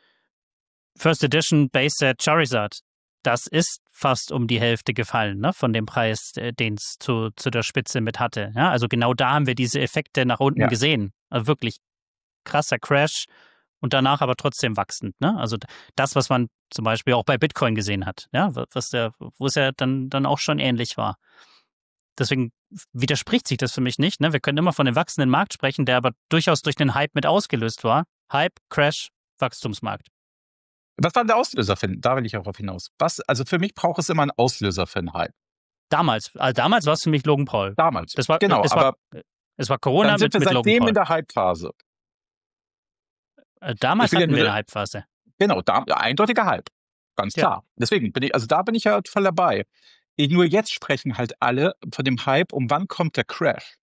First Edition Base Set Charizard, das ist fast um die Hälfte gefallen, ne, von dem Preis, den es zu der Spitze mit hatte. Ja, also genau da haben wir diese Effekte nach unten gesehen. Also wirklich krasser Crash und danach aber trotzdem wachsend. Ne? Also das, was man zum Beispiel auch bei Bitcoin gesehen hat, ja, wo es ja dann auch schon ähnlich war. Deswegen widerspricht sich das für mich nicht. Ne? Wir können immer von dem wachsenden Markt sprechen, der aber durchaus durch den Hype mit ausgelöst war. Hype, Crash, Wachstumsmarkt. Was war der Auslöser für da will ich auch drauf hinaus. Also für mich braucht es immer einen Auslöser für einen Hype. Damals war es für mich Logan Paul. Damals, das war, genau. Es war Corona dann sind mit wir Logan seitdem Paul. in der Hype-Phase. Damals hatten wir eine Hype-Phase. Genau, eindeutiger Hype. Ganz klar. Deswegen bin ich ja voll dabei. Nur jetzt sprechen halt alle von dem Hype, um wann kommt der Crash.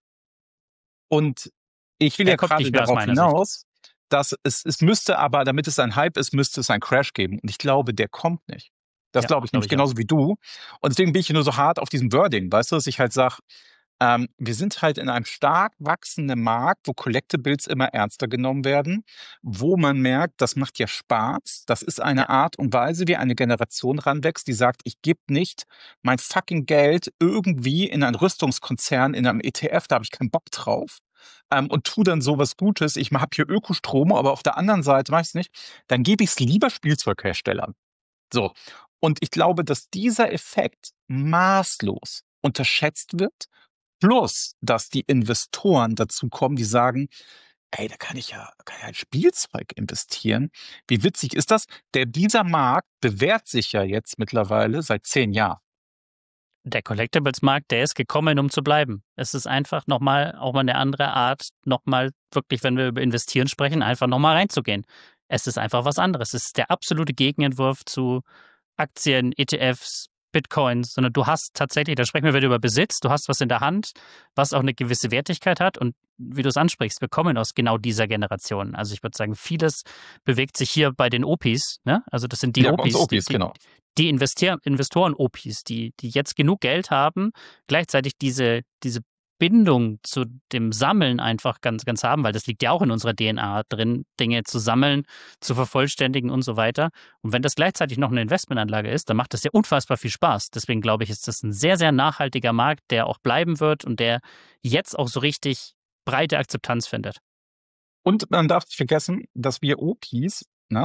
Und ich will ja gerade darauf hinaus, dass es müsste aber, damit es ein Hype ist, müsste es einen Crash geben. Und ich glaube, der kommt nicht. Das glaube ich nämlich genauso wie du. Und deswegen bin ich nur so hart auf diesem Wording, weißt du, dass ich halt sage, wir sind halt in einem stark wachsenden Markt, wo Collectibles immer ernster genommen werden, wo man merkt, das macht ja Spaß. Das ist eine Art und Weise, wie eine Generation ranwächst, die sagt, ich gebe nicht mein fucking Geld irgendwie in einen Rüstungskonzern, in einem ETF, da habe ich keinen Bock drauf. Und tu dann sowas Gutes. Ich habe hier Ökostrom, aber auf der anderen Seite, weiß ich nicht, dann gebe ich es lieber Spielzeugherstellern. So. Und ich glaube, dass dieser Effekt maßlos unterschätzt wird. Plus, dass die Investoren dazu kommen, die sagen, ey, da kann ich ja ein Spielzeug investieren. Wie witzig ist das? Dieser Markt bewährt sich ja jetzt mittlerweile seit 10 Jahren. Der Collectibles-Markt, der ist gekommen, um zu bleiben. Es ist einfach auch mal eine andere Art, nochmal wirklich, wenn wir über Investieren sprechen, einfach nochmal reinzugehen. Es ist einfach was anderes. Es ist der absolute Gegenentwurf zu Aktien, ETFs, Bitcoins, sondern du hast tatsächlich, da sprechen wir wieder über Besitz, du hast was in der Hand, was auch eine gewisse Wertigkeit hat und wie du es ansprichst, wir kommen aus genau dieser Generation. Also ich würde sagen, vieles bewegt sich hier bei den OPs, ne? Also das sind die OPs, genau. Die Investoren-OPs, die jetzt genug Geld haben, gleichzeitig diese Bindung zu dem Sammeln einfach ganz, ganz haben, weil das liegt ja auch in unserer DNA drin, Dinge zu sammeln, zu vervollständigen und so weiter. Und wenn das gleichzeitig noch eine Investmentanlage ist, dann macht das ja unfassbar viel Spaß. Deswegen glaube ich, ist das ein sehr, sehr nachhaltiger Markt, der auch bleiben wird und der jetzt auch so richtig breite Akzeptanz findet. Und man darf nicht vergessen, dass wir OPs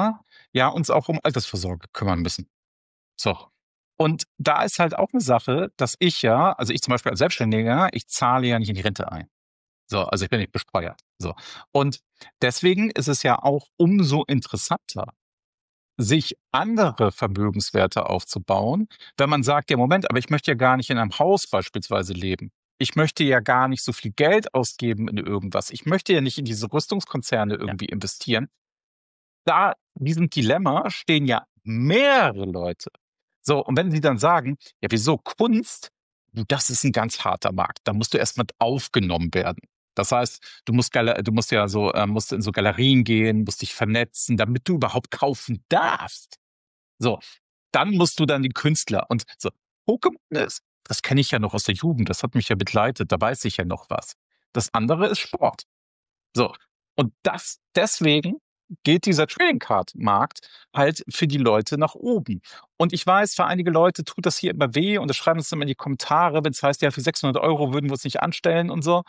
uns auch um Altersvorsorge kümmern müssen. So. Und da ist halt auch eine Sache, dass ich zum Beispiel als Selbstständiger, ich zahle ja nicht in die Rente ein. So, also ich bin nicht besteuert. So. Und deswegen ist es ja auch umso interessanter, sich andere Vermögenswerte aufzubauen, wenn man sagt, ja Moment, aber ich möchte ja gar nicht in einem Haus beispielsweise leben. ich möchte ja gar nicht so viel Geld ausgeben in irgendwas. Ich möchte ja nicht in diese Rüstungskonzerne irgendwie investieren. Da, diesem Dilemma stehen ja mehrere Leute. So, und wenn sie dann sagen, ja, wieso Kunst? Du, das ist ein ganz harter Markt. Da musst du erstmal aufgenommen werden. Das heißt, du musst ja so, musst in so Galerien gehen, musst dich vernetzen, damit du überhaupt kaufen darfst. So, dann musst du dann die Künstler und so. Pokémon ist, das kenne ich ja noch aus der Jugend, das hat mich ja begleitet, da weiß ich ja noch was. Das andere ist Sport. So. Und deswegen geht dieser Trading Card Markt halt für die Leute nach oben. Und ich weiß, für einige Leute tut das hier immer weh und das schreiben uns immer in die Kommentare, wenn es heißt, ja, für 600 Euro würden wir uns nicht anstellen und so.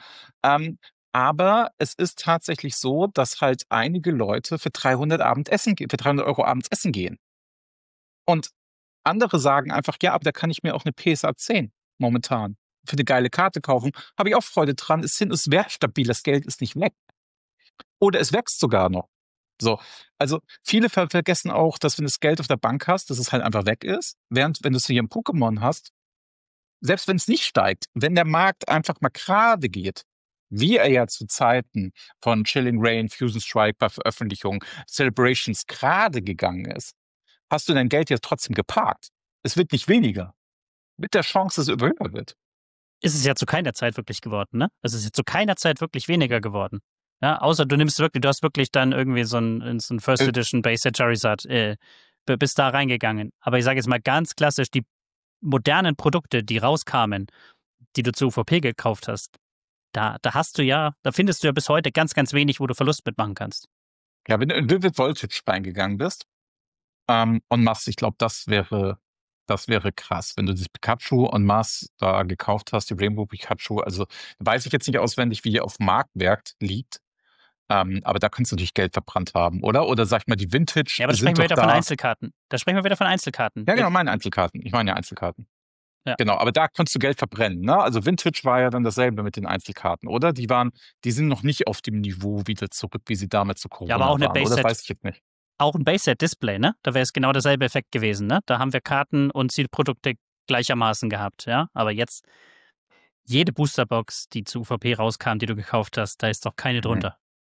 Aber es ist tatsächlich so, dass halt einige Leute für 300 für 300 Euro abends essen gehen. Und andere sagen einfach, ja, aber da kann ich mir auch eine PSA 10 momentan für eine geile Karte kaufen. Habe ich auch Freude dran. Ist wertstabil, das Geld ist nicht weg. Oder es wächst sogar noch. So, also viele vergessen auch, dass wenn du das Geld auf der Bank hast, dass es halt einfach weg ist. Während wenn du es hier im Pokémon hast, selbst wenn es nicht steigt, wenn der Markt einfach mal gerade geht, wie er ja zu Zeiten von Chilling Reign, Fusion Strike bei Veröffentlichung, Celebrations gerade gegangen ist, hast du dein Geld ja trotzdem geparkt. Es wird nicht weniger. Mit der Chance, dass es höher wird. Ist es ja zu keiner Zeit wirklich geworden, ne? Es ist ja zu keiner Zeit wirklich weniger geworden. Ja, außer du hast wirklich dann irgendwie so ein First Edition Base Charizard, bist da reingegangen. Aber ich sage jetzt mal ganz klassisch, die modernen Produkte, die rauskamen, die du zu UVP gekauft hast, da findest du ja bis heute ganz, ganz wenig, wo du Verlust mitmachen kannst. Ja, wenn du in Vivid Voltage reingegangen bist, en masse, ich glaube, das wäre krass, wenn du das Pikachu en masse da gekauft hast, die Rainbow Pikachu. Also weiß ich jetzt nicht auswendig, wie die auf dem Marktwert liegt. Aber da könntest du natürlich Geld verbrannt haben, oder? Oder sag ich mal, die Vintage. Ja, aber da sprechen wir wieder von Einzelkarten. Ja, genau, meine Einzelkarten. Ich meine ja Einzelkarten. Ja. Genau, aber da konntest du Geld verbrennen, ne? Also Vintage war ja dann dasselbe mit den Einzelkarten, oder? Die sind noch nicht auf dem Niveau wieder zurück, wie sie damals zu Corona ja, aber auch eine waren, oder? Das weiß ich jetzt nicht. Auch ein Base-Set-Display, ne? Da wäre es genau derselbe Effekt gewesen, ne? Da haben wir Karten und Zielprodukte gleichermaßen gehabt, ja? Aber jetzt, jede Boosterbox, die zu UVP rauskam, die du gekauft hast, da ist doch keine drunter.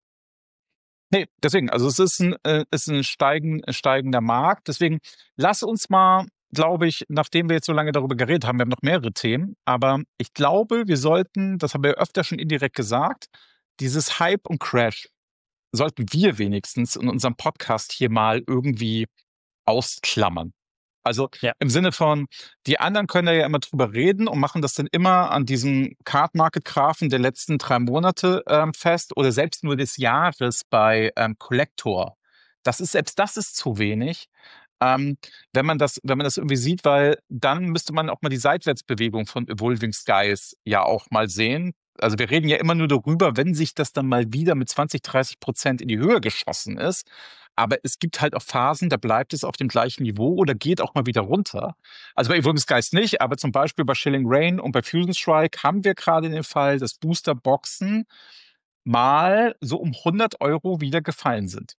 Nee, deswegen, also es ist ein steigender Markt. Deswegen lass uns mal, glaube ich, nachdem wir jetzt so lange darüber geredet haben, wir haben noch mehrere Themen, aber ich glaube, wir sollten, das haben wir öfter schon indirekt gesagt, dieses Hype und Crash sollten wir wenigstens in unserem Podcast hier mal irgendwie ausklammern. Also im Sinne von, die anderen können da ja immer drüber reden und machen das dann immer an diesem Card-Market-Graphen der letzten 3 Monate fest oder selbst nur des Jahres bei Collector. Selbst das ist zu wenig, wenn man das irgendwie sieht, weil dann müsste man auch mal die Seitwärtsbewegung von Evolving Skies ja auch mal sehen. Also wir reden ja immer nur darüber, wenn sich das dann mal wieder mit 20-30% in die Höhe geschossen ist. Aber es gibt halt auch Phasen, da bleibt es auf dem gleichen Niveau oder geht auch mal wieder runter. Also bei Evolving Skies nicht, aber zum Beispiel bei Chilling Reign und bei Fusion Strike haben wir gerade den Fall, dass Booster-Boxen mal so um 100 Euro wieder gefallen sind.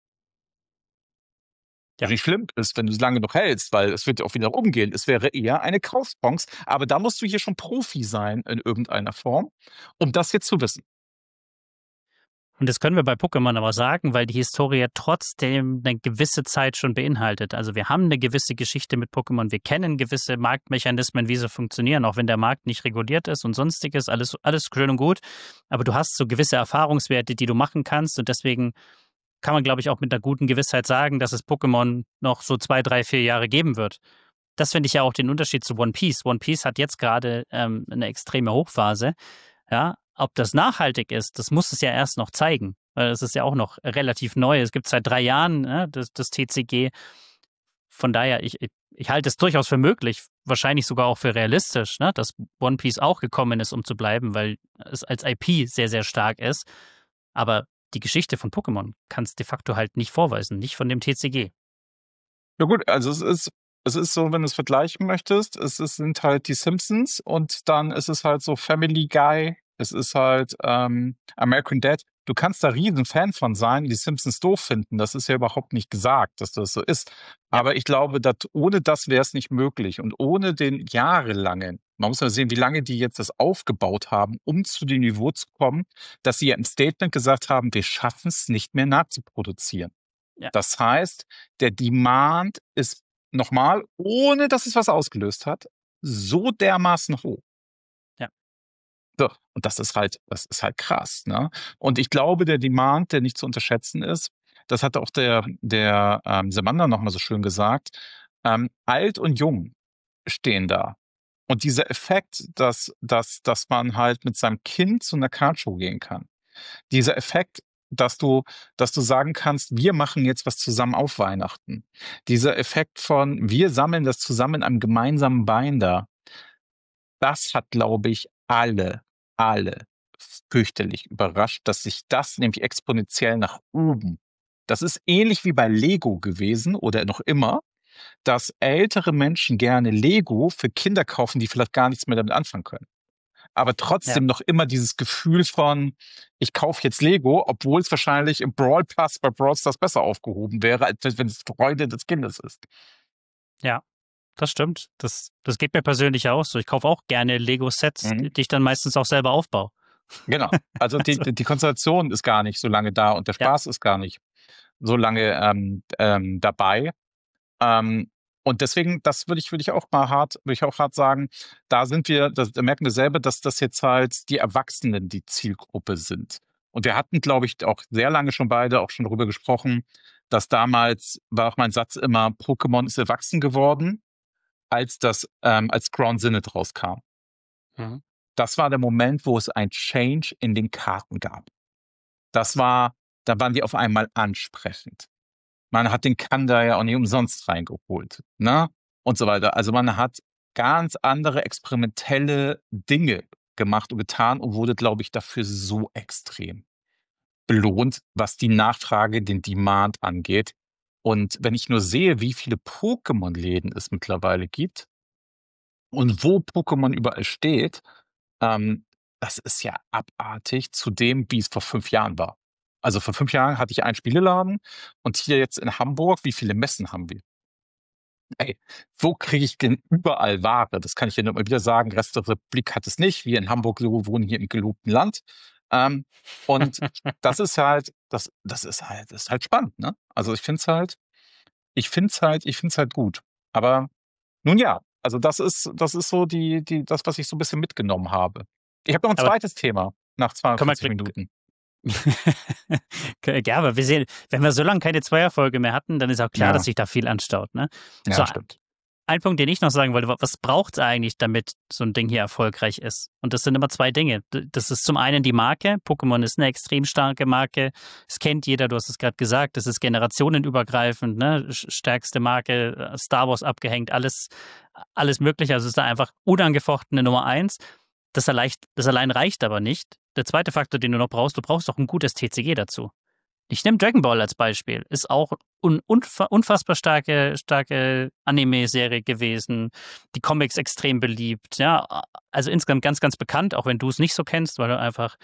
Ja. Was nicht schlimm ist, wenn du es lange noch hältst, weil es wird ja auch wieder rumgehen. Es wäre eher eine Kaufchance, aber da musst du hier schon Profi sein in irgendeiner Form, um das jetzt zu wissen. Und das können wir bei Pokémon aber sagen, weil die Historie trotzdem eine gewisse Zeit schon beinhaltet. Also wir haben eine gewisse Geschichte mit Pokémon, wir kennen gewisse Marktmechanismen, wie sie funktionieren, auch wenn der Markt nicht reguliert ist und sonstiges, alles schön und gut. Aber du hast so gewisse Erfahrungswerte, die du machen kannst und deswegen kann man, glaube ich, auch mit einer guten Gewissheit sagen, dass es Pokémon noch so 2, 3, 4 Jahre geben wird. Das finde ich ja auch den Unterschied zu One Piece. One Piece hat jetzt gerade eine extreme Hochphase. Ja, ob das nachhaltig ist, das muss es ja erst noch zeigen. Weil es ist ja auch noch relativ neu. Es gibt seit 3 Jahren das TCG. Von daher, ich halte es durchaus für möglich, wahrscheinlich sogar auch für realistisch, ne, dass One Piece auch gekommen ist, um zu bleiben, weil es als IP sehr, sehr stark ist. Aber die Geschichte von Pokémon kann es de facto halt nicht vorweisen, nicht von dem TCG. Ja gut, also es ist so, wenn du es vergleichen möchtest, sind halt die Simpsons und dann ist es halt so Family Guy, es ist halt American Dad. Du kannst da riesen Fan von sein, die Simpsons doof finden. Das ist ja überhaupt nicht gesagt, dass das so ist. Aber ich glaube, ohne das wäre es nicht möglich. Und ohne den jahrelangen Man muss ja sehen, wie lange die jetzt das aufgebaut haben, um zu dem Niveau zu kommen, dass sie ja im Statement gesagt haben, wir schaffen es nicht mehr nachzuproduzieren. Ja. Das heißt, der Demand ist nochmal, ohne dass es was ausgelöst hat, so dermaßen hoch. Ja. So, und das ist halt krass, ne? Und ich glaube, der Demand, der nicht zu unterschätzen ist, das hat auch der Semander noch mal so schön gesagt, alt und jung stehen da. Und dieser Effekt, dass man halt mit seinem Kind zu einer Cardshow gehen kann. Dieser Effekt, dass du sagen kannst, wir machen jetzt was zusammen auf Weihnachten. Dieser Effekt von, wir sammeln das zusammen in einem gemeinsamen Binder. Das hat, glaube ich, alle fürchterlich überrascht, dass sich das nämlich exponentiell nach oben. Das ist ähnlich wie bei Lego gewesen oder noch immer, dass ältere Menschen gerne Lego für Kinder kaufen, die vielleicht gar nichts mehr damit anfangen können. Aber trotzdem noch immer dieses Gefühl von, ich kaufe jetzt Lego, obwohl es wahrscheinlich im Brawl Pass bei Brawl Stars besser aufgehoben wäre, als wenn es Freude des Kindes ist. Ja, das stimmt. Das geht mir persönlich auch so. Ich kaufe auch gerne Lego-Sets, die ich dann meistens auch selber aufbaue. Genau. Also die Konzentration ist gar nicht so lange da und der Spaß ist gar nicht so lange dabei. Und deswegen, das würde ich auch hart sagen, da merken wir selber, dass das jetzt halt die Erwachsenen die Zielgruppe sind. Und wir hatten, glaube ich, auch sehr lange schon beide auch schon darüber gesprochen, dass damals war auch mein Satz immer, Pokémon ist erwachsen geworden, als Crown Zenith rauskam. Mhm. Das war der Moment, wo es ein Change in den Karten gab. Da waren die auf einmal ansprechend. Man hat den Kanda ja auch nicht umsonst reingeholt, ne? Und so weiter. Also man hat ganz andere experimentelle Dinge gemacht und getan und wurde, glaube ich, dafür so extrem belohnt, was die Nachfrage, den Demand angeht. Und wenn ich nur sehe, wie viele Pokémon-Läden es mittlerweile gibt und wo Pokémon überall steht, das ist ja abartig zu dem, wie es vor 5 Jahren war. Also vor 5 Jahren hatte ich einen Spieleladen und hier jetzt in Hamburg, wie viele Messen haben wir? Ey, wo kriege ich denn überall Ware? Das kann ich ja nur mal wieder sagen. Rest der Republik hat es nicht. Wir in Hamburg so wohnen hier im gelobten Land. Und das ist halt, das ist halt spannend, ne? Also ich find's halt gut. Aber nun ja, also das ist so das, was ich so ein bisschen mitgenommen habe. Ich habe noch ein Aber zweites Thema nach können 42 wir, Minuten. ja, aber wir sehen, wenn wir so lange keine Zweierfolge mehr hatten, dann ist auch klar, Ja, dass sich da viel anstaut. Ne? So, ja, stimmt. ein Punkt, den ich noch sagen wollte, was braucht es eigentlich, damit so ein Ding hier erfolgreich ist? Und das sind immer 2 Dinge. Das ist zum einen die Marke. Pokémon ist eine extrem starke Marke. Es kennt jeder, du hast es gerade gesagt. Das ist generationenübergreifend, ne? Stärkste Marke, Star Wars abgehängt, alles mögliche. Also es ist da einfach unangefochtene Nummer 1. Das allein reicht aber nicht. Der zweite Faktor, den du brauchst auch ein gutes TCG dazu. Ich nehme Dragon Ball als Beispiel. Ist auch unfassbar starke Anime-Serie gewesen. Die Comics extrem beliebt. Ja, also insgesamt ganz, ganz bekannt, auch wenn du es nicht so kennst, weil du einfach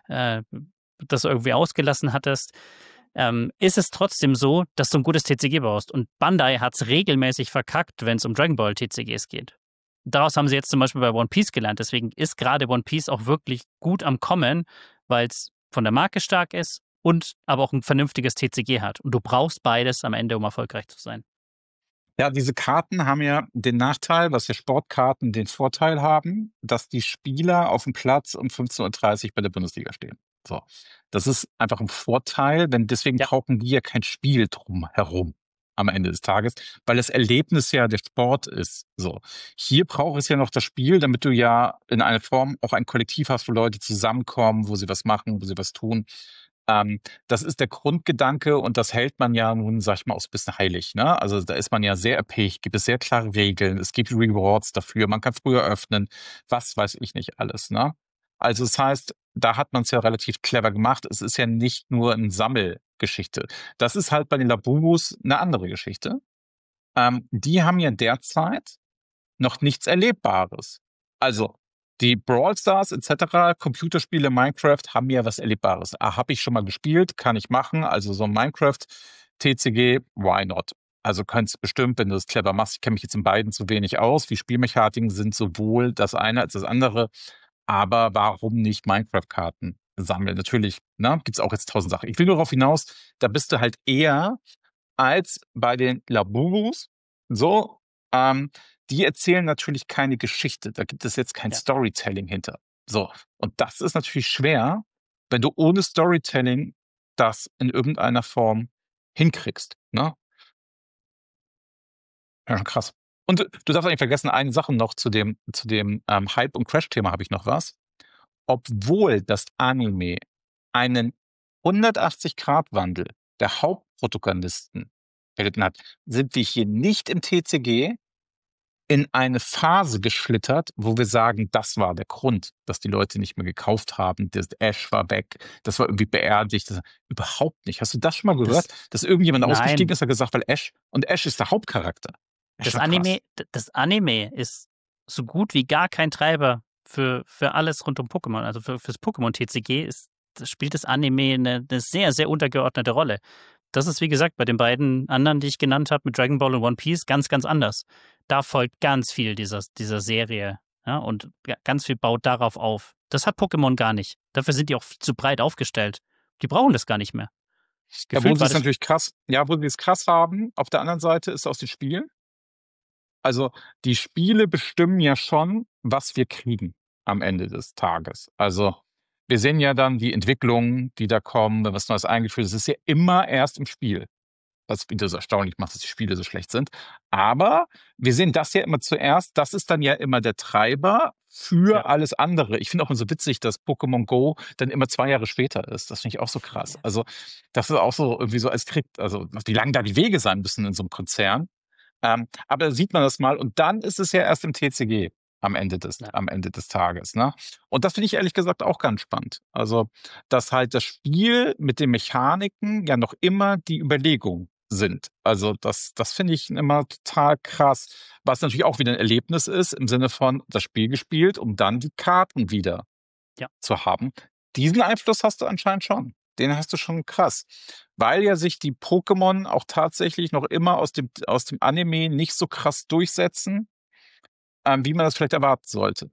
das irgendwie ausgelassen hattest. Ist es trotzdem so, dass du ein gutes TCG brauchst. Und Bandai hat es regelmäßig verkackt, wenn es um Dragon Ball TCGs geht. Daraus haben sie jetzt zum Beispiel bei One Piece gelernt. Deswegen ist gerade One Piece auch wirklich gut am Kommen, weil es von der Marke stark ist und aber auch ein vernünftiges TCG hat. Und du brauchst beides am Ende, um erfolgreich zu sein. Ja, diese Karten haben ja den Nachteil, was ja Sportkarten den Vorteil haben, dass die Spieler auf dem Platz um 15:30 Uhr bei der Bundesliga stehen. So. Das ist einfach ein Vorteil, denn deswegen Ja. brauchen die ja kein Spiel drum herum am Ende des Tages, weil das Erlebnis ja der Sport ist. So. Hier braucht es ja noch das Spiel, damit du ja in einer Form auch ein Kollektiv hast, wo Leute zusammenkommen, wo sie was machen, wo sie was tun. Das ist der Grundgedanke und das hält man ja nun, sag ich mal, auch so ein bisschen heilig, ne? Also da ist man ja sehr erpicht, gibt es sehr klare Regeln, es gibt Rewards dafür, man kann früher öffnen, was weiß ich nicht alles, ne? Also das heißt, da hat man es ja relativ clever gemacht. Es ist ja nicht nur eine Sammelgeschichte. Das ist halt bei den Labubus eine andere Geschichte. Die haben ja derzeit noch nichts Erlebbares. Also die Brawl Stars etc., Computerspiele, Minecraft haben ja was Erlebbares. Habe ich schon mal gespielt, kann ich machen. Also so ein Minecraft TCG, why not? Also könntest bestimmt, wenn du das clever machst, ich kenne mich jetzt in beiden zu wenig aus, wie Spielmechaniken sind sowohl das eine als das andere, aber warum nicht Minecraft-Karten sammeln? Natürlich, ne, gibt's auch jetzt 1000 Sachen. Ich will nur darauf hinaus, da bist du halt eher als bei den Labubus. So, die erzählen natürlich keine Geschichte. Da gibt es jetzt kein Ja. Storytelling hinter. So, und das ist natürlich schwer, wenn du ohne Storytelling das in irgendeiner Form hinkriegst. Ne? Ja, schon krass. Und du darfst auch nicht vergessen, eine Sache noch zu dem Hype- und Crash-Thema habe ich noch was. Obwohl das Anime einen 180-Grad-Wandel der Hauptprotagonisten erlitten hat, sind wir hier nicht im TCG in eine Phase geschlittert, wo wir sagen, das war der Grund, dass die Leute nicht mehr gekauft haben. Das Ash war weg, das war irgendwie beerdigt. Überhaupt nicht. Hast du das schon mal gehört, dass irgendjemand ausgestiegen Nein, ist und gesagt, weil Ash ist der Hauptcharakter. Das ist das schon krass. Anime ist so gut wie gar kein Treiber für alles rund um Pokémon. Also fürs Pokémon-TCG spielt das Anime eine sehr, sehr untergeordnete Rolle. Das ist, wie gesagt, bei den beiden anderen, die ich genannt habe, mit Dragon Ball und One Piece, ganz, ganz anders. Da folgt ganz viel dieser Serie, ja, und ganz viel baut darauf auf. Das hat Pokémon gar nicht. Dafür sind die auch viel zu breit aufgestellt. Die brauchen das gar nicht mehr. Ja, wo Gefühlt sie war es das. natürlich krass, ja, wo sie es krass haben, auf der anderen Seite ist aus den Spielen. Also die Spiele bestimmen ja schon, was wir kriegen am Ende des Tages. Also wir sehen ja dann die Entwicklungen, die da kommen, wenn was Neues eingeführt ist. Es ist ja immer erst im Spiel, was wieder so erstaunlich macht, dass die Spiele so schlecht sind. Aber wir sehen das ja immer zuerst. Das ist dann ja immer der Treiber für Ja. alles andere. Ich finde auch immer so witzig, dass Pokémon Go dann immer 2 Jahre später ist. Das finde ich auch so krass. Also das ist auch so irgendwie so als Trick, also wie lang da die Wege sein müssen in so einem Konzern. Aber da sieht man das mal und dann ist es ja erst im TCG Ja. am Ende des Tages, ne? Und das finde ich ehrlich gesagt auch ganz spannend. Also, dass halt das Spiel mit den Mechaniken ja noch immer die Überlegung sind. Also, das finde ich immer total krass, was natürlich auch wieder ein Erlebnis ist im Sinne von das Spiel gespielt, um dann die Karten wieder Ja. zu haben. Diesen Einfluss hast du anscheinend schon. Den hast du schon krass. Weil ja sich die Pokémon auch tatsächlich noch immer aus dem Anime nicht so krass durchsetzen, wie man das vielleicht erwarten sollte.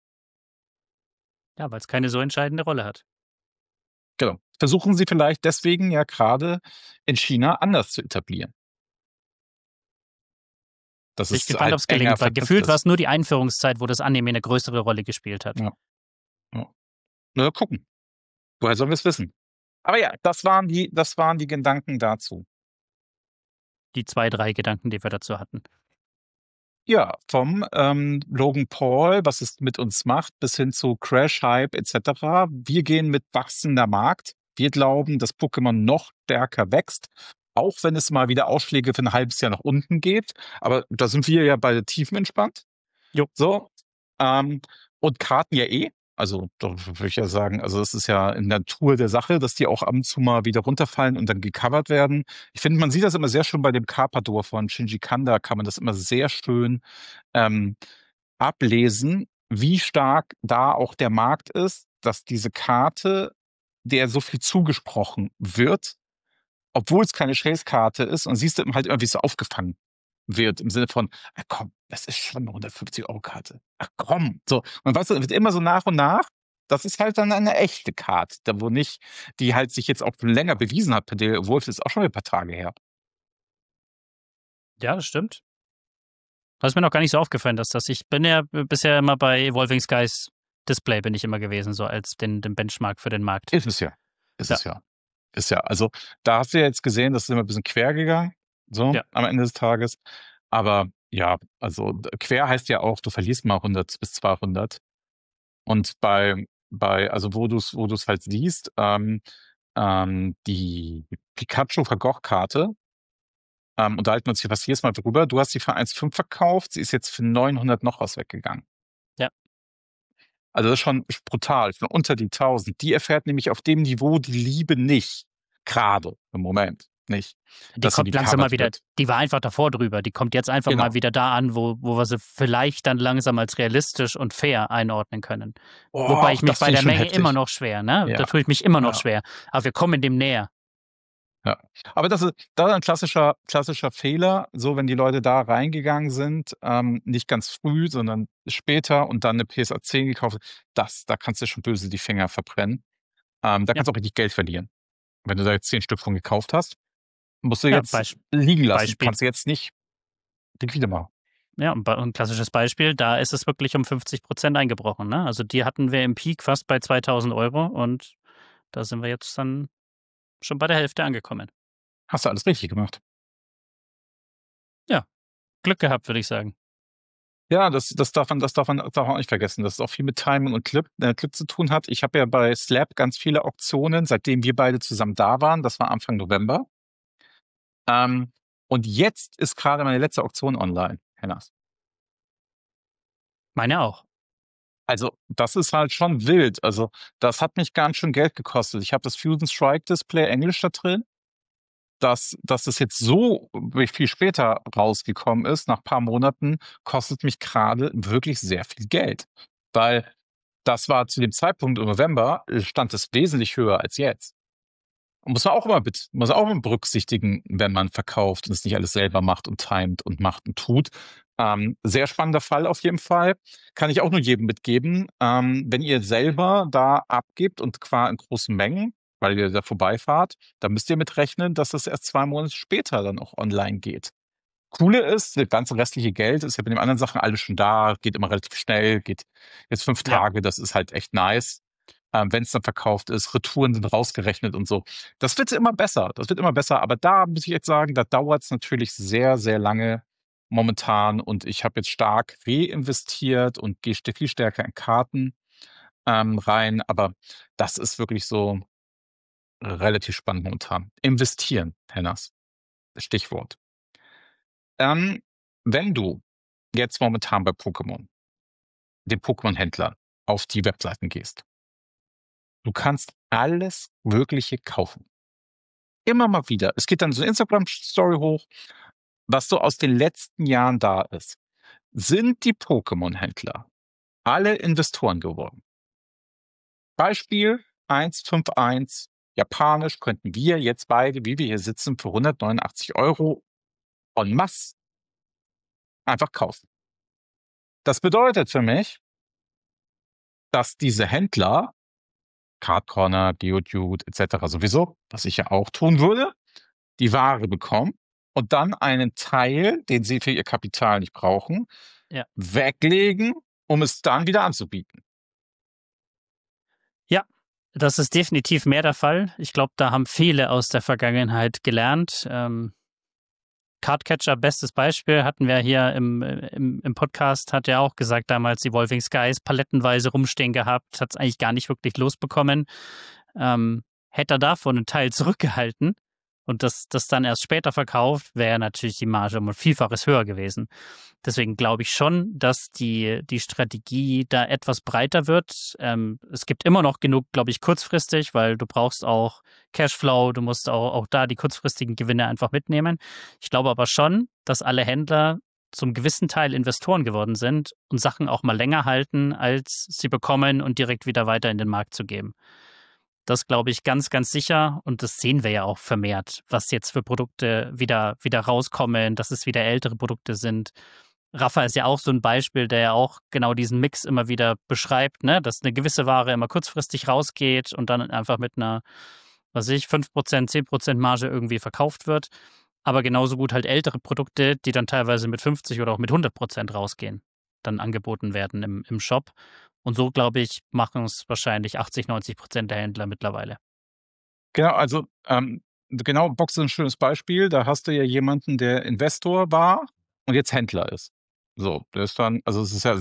Ja, weil es keine so entscheidende Rolle hat. Genau. Versuchen sie vielleicht deswegen ja gerade in China anders zu etablieren. Dass Bin ich es gespannt, ob halt es enger gelingt, weil verknüpft gefühlt war ist. es nur die Einführungszeit, wo das Anime eine größere Rolle gespielt hat. Ja. Ja. Na, gucken. Woher sollen wir es wissen? Aber ja, das waren die Gedanken dazu. Die 2, 3 Gedanken, die wir dazu hatten. Ja, vom Logan Paul, was es mit uns macht, bis hin zu Crash, Hype etc. Wir gehen mit wachsender Markt. Wir glauben, dass Pokémon noch stärker wächst, auch wenn es mal wieder Ausschläge für ein halbes Jahr nach unten gibt. Aber da sind wir ja beide tiefenentspannt. Jo. So. Und Karten ja eh. Also, da würde ich ja sagen, also es ist ja in der Natur der Sache, dass die auch ab und zu mal wieder runterfallen und dann gecovert werden. Ich finde, man sieht das immer sehr schön bei dem Carpador von Shinji Kanda, kann man das immer sehr schön ähm, ablesen, wie stark da auch der Markt ist, dass diese Karte, der so viel zugesprochen wird, obwohl es keine Chase-Karte ist, und siehst du halt immer, wie es so aufgefangen wird, im Sinne von, komm, das ist schon eine 150-Euro-Karte. Ach komm. So. Und weißt du, wird immer so nach und nach, das ist halt dann eine echte Karte, da wo nicht, die halt sich jetzt auch länger bewiesen hat, per Deal Wolf ist auch schon ein paar Tage her. Ja, das stimmt. Das ist mir noch gar nicht so aufgefallen, ich bin ja bisher immer bei Evolving Skies Display bin ich immer gewesen, so als den Benchmark für den Markt. Ist es ja. Ist Ja. es ja. Ist ja. Also, da hast du ja jetzt gesehen, das ist immer ein bisschen quer gegangen, so, Ja. am Ende des Tages. Aber ja, also quer heißt ja auch, du verlierst mal 100 bis 200. Und also wo du's halt siehst, die Pikachu-Vergoch-Karte, unterhalten wir uns hier fast jedes Mal drüber. Du hast sie für 1,5 verkauft, sie ist jetzt für 900 noch was weggegangen. Ja. Also das ist schon brutal, schon unter die 1000. Die erfährt nämlich auf dem Niveau die Liebe nicht. Gerade im Moment nicht. Die Dass sie kommt langsam mal gecovert wieder, wird. die war einfach davor drüber. Die kommt jetzt einfach Genau. mal wieder da an, wo wir sie vielleicht dann langsam als realistisch und fair einordnen können. Oh, Wobei ich mich das bei finde ich der schon Menge heftig. immer noch schwer, ne? Ja. Da tue ich mich immer noch Ja. schwer. Aber wir kommen dem näher. Ja. Aber das ist ein klassischer Fehler, so wenn die Leute da reingegangen sind, nicht ganz früh, sondern später und dann eine PSA 10 gekauft. Da kannst du schon böse die Finger verbrennen. Da Ja, kannst du auch richtig Geld verlieren. Wenn du da jetzt 10 Stück von gekauft hast, musst du ja, jetzt liegen lassen. Beispiel. Kannst du jetzt nicht liquide machen. Ja, ein klassisches Beispiel, da ist es wirklich um 50% eingebrochen. Ne? Also die hatten wir im Peak fast bei 2.000 Euro und da sind wir jetzt dann schon bei der Hälfte angekommen. Hast du alles richtig gemacht. Ja, Glück gehabt, würde ich sagen. Ja, das darf man auch nicht vergessen, dass es auch viel mit Timing und Clip zu tun hat. Ich habe ja bei Slab ganz viele Auktionen, seitdem wir beide zusammen da waren. Das war Anfang November. Ähm, und jetzt ist gerade meine letzte Auktion online, Hennas. Meine auch. Also, das ist halt schon wild. Also, das hat mich ganz schön Geld gekostet. Ich habe das Fusion Strike Display Englisch da drin. Dass es jetzt so viel später rausgekommen ist, nach paar Monaten, kostet mich gerade wirklich sehr viel Geld. Weil das war zu dem Zeitpunkt im November, stand es wesentlich höher als jetzt. Und muss auch immer berücksichtigen, wenn man verkauft und es nicht alles selber macht und timet und macht und tut. Sehr spannender Fall auf jeden Fall. Kann ich auch nur jedem mitgeben. Wenn ihr selber da abgibt und qua in großen Mengen, weil ihr da vorbeifahrt, dann müsst ihr mit rechnen, dass es erst 2 Monate später dann auch online geht. Coole ist, das ganze restliche Geld ist ja bei den anderen Sachen alles schon da, geht immer relativ schnell, geht jetzt 5 Ja, Tage, das ist halt echt nice. Wenn es dann verkauft ist, Retouren sind rausgerechnet und so. Das wird immer besser, aber da muss ich jetzt sagen, da dauert es natürlich sehr, sehr lange momentan und ich habe jetzt stark reinvestiert und gehe viel stärker in Karten rein, aber das ist wirklich so relativ spannend momentan. Investieren, Hennas, Stichwort. Ähm, Wenn du jetzt momentan bei Pokémon, dem Pokémon-Händler, auf die Webseiten gehst, du kannst alles Mögliche kaufen. Immer mal wieder. Es geht dann so eine Instagram-Story hoch, was so aus den letzten Jahren da ist. Sind die Pokémon-Händler alle Investoren geworden? Beispiel 151, japanisch könnten wir jetzt beide, wie wir hier sitzen, für 189 € en masse einfach kaufen. Das bedeutet für mich, dass diese Händler, Card Corner, Geodude etc. sowieso, was ich ja auch tun würde, die Ware bekommen und dann einen Teil, den sie für ihr Kapital nicht brauchen, ja. weglegen, um es dann wieder anzubieten. Ja, das ist definitiv mehr der Fall. Ich glaube, da haben viele aus der Vergangenheit gelernt. Cardcatcher, bestes Beispiel, hatten wir hier im Podcast, hat er auch gesagt, damals die Evolving Skies palettenweise rumstehen gehabt, hat es eigentlich gar nicht wirklich losbekommen. Hätte er davon einen Teil zurückgehalten und das dann erst später verkauft, wäre natürlich die Marge um ein Vielfaches höher gewesen. Deswegen glaube ich schon, dass die Strategie da etwas breiter wird. Es gibt immer noch genug, glaube ich, kurzfristig, weil du brauchst auch Cashflow, du musst auch da die kurzfristigen Gewinne einfach mitnehmen. Ich glaube aber schon, dass alle Händler zum gewissen Teil Investoren geworden sind und Sachen auch mal länger halten, als sie bekommen und direkt wieder weiter in den Markt zu geben. Das glaube ich ganz, ganz sicher und das sehen wir ja auch vermehrt, was jetzt für Produkte wieder rauskommen, dass es wieder ältere Produkte sind. Rafa ist ja auch so ein Beispiel, der ja auch genau diesen Mix immer wieder beschreibt, ne? Dass eine gewisse Ware immer kurzfristig rausgeht und dann einfach mit einer, was weiß ich, 5%, 10% Marge irgendwie verkauft wird. Aber genauso gut halt ältere Produkte, die dann teilweise mit 50 oder auch mit 100% rausgehen, dann angeboten werden im Shop. Und so, glaube ich, machen es wahrscheinlich 80-90% der Händler mittlerweile. Genau, also genau, Box ist ein schönes Beispiel. Da hast du ja jemanden, der Investor war und jetzt Händler ist. So, der ist dann, also es ist ja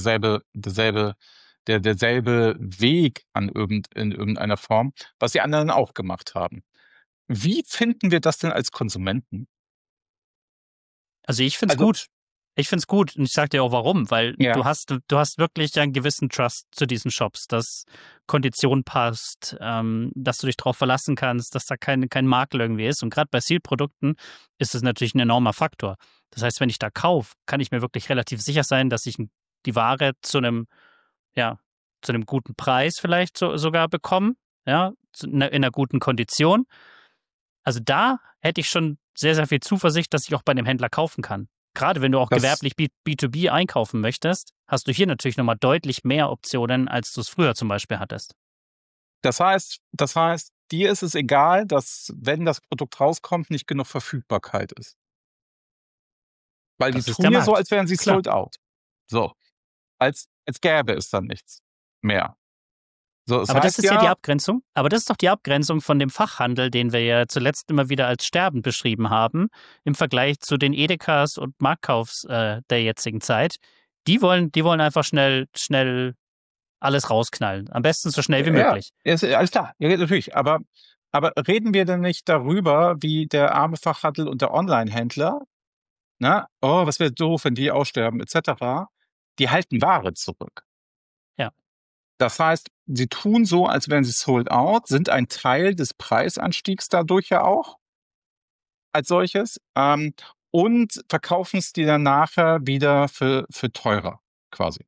derselbe Weg in irgendeiner Form, was die anderen auch gemacht haben. Wie finden wir das denn als Konsumenten? Also ich finde es Also, gut. Ich finde es gut und ich sage dir auch warum, weil du ja, hast wirklich einen gewissen Trust zu diesen Shops, dass Kondition passt, dass du dich darauf verlassen kannst, dass da kein Makel irgendwie ist. Und gerade bei Seal-Produkten ist es natürlich ein enormer Faktor. Das heißt, wenn ich da kaufe, kann ich mir wirklich relativ sicher sein, dass ich die Ware ja, zu einem guten Preis vielleicht sogar bekomme, ja, in einer guten Kondition. Also da hätte ich schon sehr, sehr viel Zuversicht, dass ich auch bei dem Händler kaufen kann. Gerade wenn du auch Das, gewerblich B2B einkaufen möchtest, hast du hier natürlich nochmal deutlich mehr Optionen, als du es früher zum Beispiel hattest. das heißt, dir ist es egal, dass, wenn das Produkt rauskommt, nicht genug Verfügbarkeit ist. Weil die Das ist tun der ja so, Markt. als wären sie Klar. sold out. So, als gäbe es dann nichts mehr. So, das Aber das heißt ist ja die ja, Abgrenzung. Aber das ist doch die Abgrenzung von dem Fachhandel, den wir ja zuletzt immer wieder als sterbend beschrieben haben, im Vergleich zu den Edekas und Marktkaufs der jetzigen Zeit. Die wollen einfach schnell alles rausknallen. Am besten so schnell wie ja, möglich. ist alles klar, ja, natürlich. Aber reden wir denn nicht darüber, wie der arme Fachhandel und der Online-Händler, ne? Oh, was wäre doof, wenn die aussterben, etc. Die halten Ware zurück. Ja. Das heißt, sie tun so, als wären sie sold out, sind ein Teil des Preisanstiegs dadurch ja auch als solches, und verkaufen es dir dann nachher wieder für teurer quasi.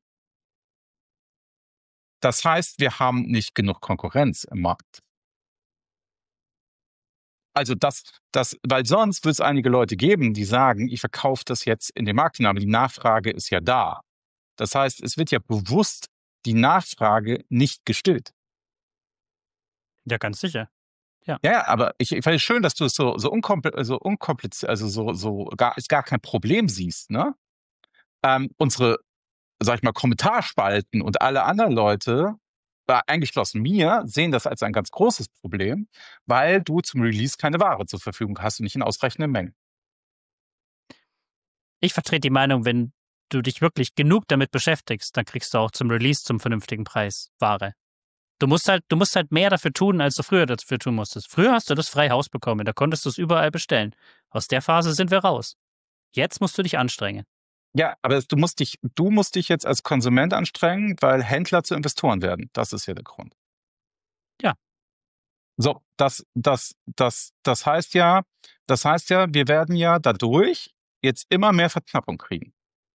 Das heißt, wir haben nicht genug Konkurrenz im Markt. Also weil sonst wird es einige Leute geben, die sagen, ich verkaufe das jetzt in den Markt hinein, aber die Nachfrage ist ja da. Das heißt, es wird ja bewusst die Nachfrage nicht gestillt. Ja, ganz sicher. Ja, aber ich finde es schön, dass du es so unkompliziert, also ist gar kein Problem siehst, ne? Unsere, sag ich mal, Kommentarspalten und alle anderen Leute, eingeschlossen mir, sehen das als ein ganz großes Problem, weil du zum Release keine Ware zur Verfügung hast und nicht in ausreichenden Mengen. Ich vertrete die Meinung, wenn du dich wirklich genug damit beschäftigst, dann kriegst du auch zum Release zum vernünftigen Preis Ware. Du musst halt mehr dafür tun, als du früher dafür tun musstest. Früher hast du das frei Haus bekommen, da konntest du es überall bestellen. Aus der Phase sind wir raus. Jetzt musst du dich anstrengen. Ja, aber du musst dich jetzt als Konsument anstrengen, weil Händler zu Investoren werden. Das ist ja der Grund. Ja. So, das heißt ja, wir werden ja dadurch jetzt immer mehr Verknappung kriegen.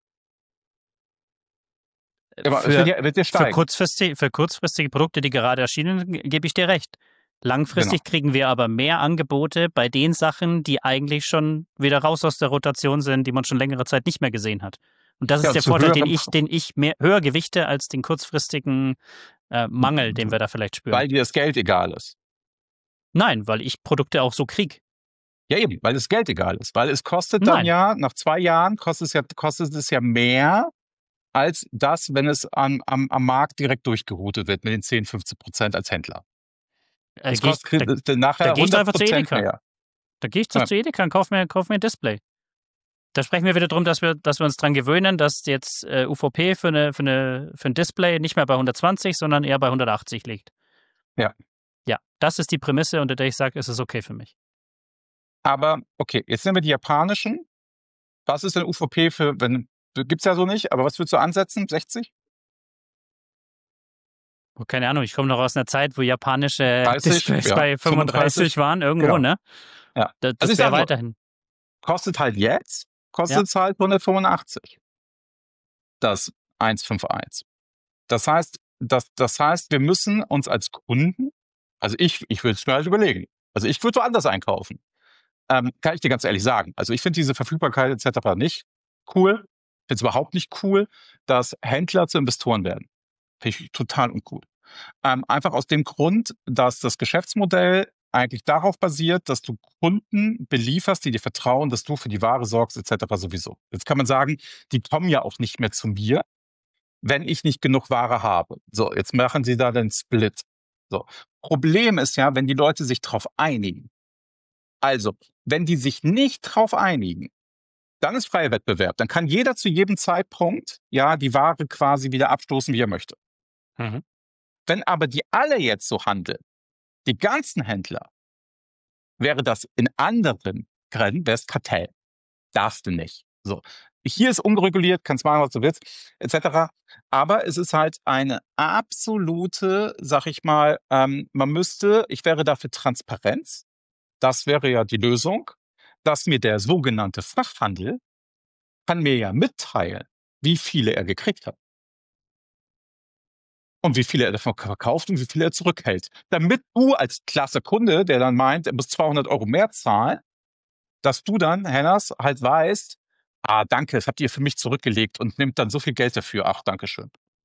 Es Für wird ja steigen. kurzfristige Produkte, die gerade erschienen, gebe ich dir recht. Langfristig Genau. kriegen wir aber mehr Angebote bei den Sachen, die eigentlich schon wieder raus aus der Rotation sind, die man schon längere Zeit nicht mehr gesehen hat. Und das ist Ja, der zu Vorteil, den höherem, ich mehr höher gewichte als den kurzfristigen Mangel, den wir da vielleicht spüren. weil dir das Geld egal ist. Nein, weil ich Produkte auch so krieg. Ja, eben, weil das Geld egal ist. Weil es kostet dann Nein. ja, nach 2 Jahren kostet es ja mehr als das, wenn es am Markt direkt durchgeroutet wird mit den 10-15% als Händler. Es Da kostet nachher gehe ich doch einfach zu 100% Edeka. mehr. Da gehe ich doch zu Edeka und kauf mir ein Display. Da sprechen wir wieder darum, dass wir uns dran gewöhnen, dass jetzt UVP für ein Display nicht mehr bei 120, sondern eher bei 180 liegt. Ja. Ja, das ist die Prämisse, unter der ich sage, es ist okay für mich. Aber okay, jetzt nehmen wir die japanischen. Was ist denn UVP gibt's ja so nicht, aber was würdest du ansetzen? 60? Oh, keine Ahnung, ich komme noch aus einer Zeit, wo japanische 30? Displays Ja, bei 35 waren, irgendwo, genau. ne? Ja. Das Also ich wäre sag nur, weiterhin. kostet halt Ja. halt 185. Das 151. Das heißt, wir müssen uns als Kunden, also ich würde es mir halt überlegen. Also ich würde woanders einkaufen. Kann ich dir ganz ehrlich sagen. Also ich finde diese Verfügbarkeit etc. nicht cool. Finde es überhaupt nicht cool, dass Händler zu Investoren werden. Finde ich total uncool. Einfach aus dem Grund, dass das Geschäftsmodell eigentlich darauf basiert, dass du Kunden belieferst, die dir vertrauen, dass du für die Ware sorgst etc. sowieso. Jetzt kann man sagen, die kommen ja auch nicht mehr zu mir, wenn ich nicht genug Ware habe. So, jetzt machen sie da den Split. So. Problem ist ja, wenn die Leute sich drauf einigen. Also, wenn die sich nicht drauf einigen, dann ist freier Wettbewerb. Dann kann jeder zu jedem Zeitpunkt ja die Ware quasi wieder abstoßen, wie er möchte. Mhm. Wenn aber die alle jetzt so handeln, die ganzen Händler, wäre das in anderen Grenzen, wäre es Kartell. Darfst du nicht. So. Hier ist ungereguliert, kannst machen, was du willst, etc. Aber es ist halt eine absolute, sag ich mal, ich wäre dafür Transparenz. Das wäre ja die Lösung, dass mir der sogenannte Fachhandel kann mir ja mitteilen, wie viele er gekriegt hat. und wie viel er davon verkauft und wie viel er zurückhält. Damit du als klasse Kunde, der dann meint, er muss 200 Euro mehr zahlen, dass du dann, Hennas, halt weißt, danke, das habt ihr für mich zurückgelegt und nimmt dann so viel Geld dafür. Ach, danke schön.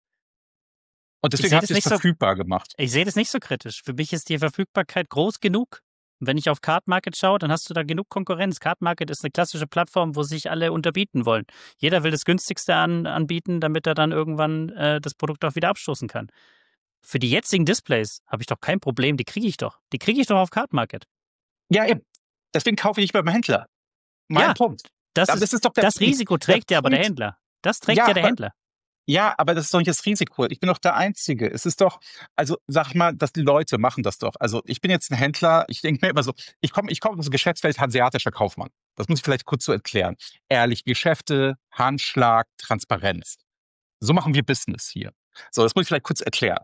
Und Ich deswegen sehe habt das ihr es nicht so, verfügbar gemacht. ich sehe das nicht so kritisch. Für mich ist die Verfügbarkeit groß genug. Und wenn ich auf Card Market schaue, dann hast du da genug Konkurrenz. Card Market ist eine klassische Plattform, wo sich alle unterbieten wollen. Jeder will das günstigste anbieten, damit er dann irgendwann das Produkt auch wieder abstoßen kann. Für die jetzigen Displays habe ich doch kein Problem, die kriege ich doch. Die kriege ich doch auf Card Market. Ja, eben. Deswegen kaufe ich nicht beim Händler. Mein Ja, Punkt. Das Aber ist, ist doch das Risiko trägt ja aber der Punkt. Händler. Das trägt Ja, ja der aber Händler. Ja, aber das ist doch nicht das Risiko. Ich bin doch der Einzige. Es ist doch, also sag ich mal, dass die Leute machen das doch. Also ich bin jetzt ein Händler, ich denke mir immer so, ich komme aus dem Geschäftsfeld hanseatischer Kaufmann. Das muss ich vielleicht kurz so erklären. Ehrliche Geschäfte, Handschlag, Transparenz. So machen wir Business hier. So, das muss ich vielleicht kurz erklären.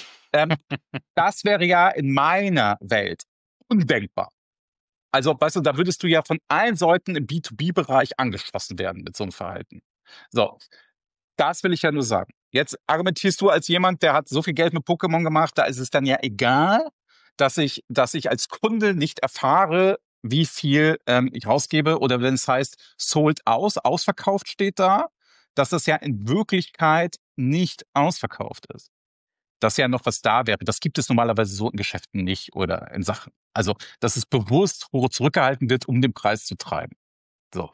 Das wäre ja in meiner Welt undenkbar. Also, weißt du, da würdest du ja von allen Seiten im B2B-Bereich angeschossen werden mit so einem Verhalten. So, das will ich ja nur sagen. Jetzt argumentierst du als jemand, der hat so viel Geld mit Pokémon gemacht, da ist es dann ja egal, dass ich als Kunde nicht erfahre, wie viel ich rausgebe oder wenn es heißt, sold out, ausverkauft steht da, dass das ja in Wirklichkeit nicht ausverkauft ist. Dass ja noch was da wäre. Das gibt es normalerweise so in Geschäften nicht oder in Sachen. Also, dass es bewusst hoch zurückgehalten wird, um den Preis zu treiben. So.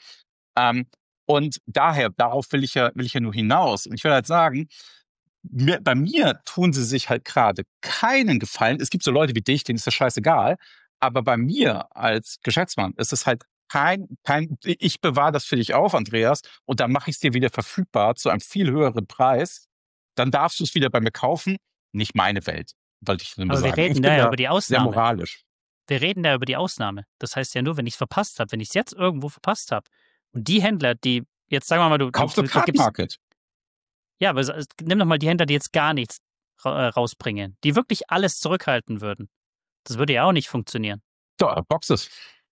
Und darauf will ich ja nur hinaus. Und ich will halt sagen, bei mir tun sie sich halt gerade keinen Gefallen. Es gibt so Leute wie dich, denen ist das scheißegal. Aber bei mir als Geschäftsmann ist es halt ich bewahre das für dich auf, Andreas, und dann mache ich es dir wieder verfügbar zu einem viel höheren Preis. Dann darfst du es wieder bei mir kaufen. Nicht meine Welt, wollte ich nur Aber sagen. wir reden Ich bin da ja da über die sehr Ausnahme. moralisch. Wir reden da über die Ausnahme. Das heißt ja nur, wenn ich es verpasst habe, wenn ich es jetzt irgendwo verpasst habe und die Händler, die jetzt sagen wir mal, Kaufst du Card Market? Ja, aber nimm doch mal die Händler, die jetzt gar nichts rausbringen, die wirklich alles zurückhalten würden. Das würde ja auch nicht funktionieren. Doch, Boxes.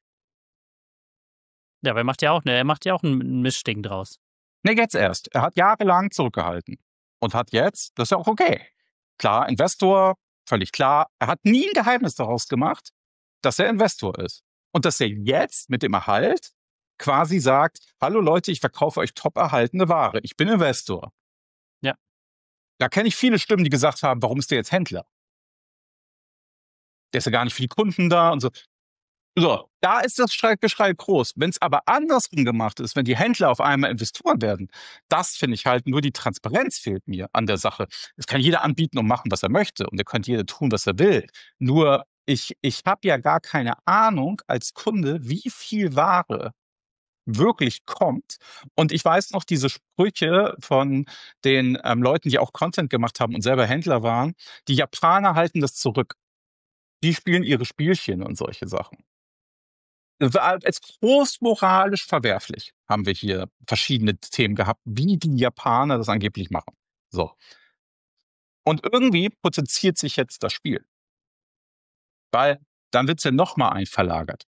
Ja, aber er macht ja auch ein Mischding draus. Nee, jetzt erst. Er hat jahrelang zurückgehalten und hat jetzt, das ist ja auch okay. Klar, Investor, völlig klar. Er hat nie ein Geheimnis daraus gemacht, dass er Investor ist. Und dass er jetzt mit dem Erhalt quasi sagt, hallo Leute, ich verkaufe euch top erhaltene Ware. Ich bin Investor. Ja. Da kenne ich viele Stimmen, die gesagt haben, warum ist der jetzt Händler? Der ist ja gar nicht für die Kunden da und so. So, da ist das Geschrei groß. Wenn es aber andersrum gemacht ist, wenn die Händler auf einmal Investoren werden, das finde ich halt, nur die Transparenz fehlt mir an der Sache. Es kann jeder anbieten und machen, was er möchte und er könnte jeder tun, was er will. Nur ich habe ja gar keine Ahnung als Kunde, wie viel Ware wirklich kommt. Und ich weiß noch diese Sprüche von den Leuten, die auch Content gemacht haben und selber Händler waren. Die Japaner halten das zurück. Die spielen ihre Spielchen und solche Sachen. Als großmoralisch verwerflich haben wir hier verschiedene Themen gehabt, wie die Japaner das angeblich machen. So. Und irgendwie potenziert sich jetzt das Spiel. Weil dann wird es ja nochmal einverlagert.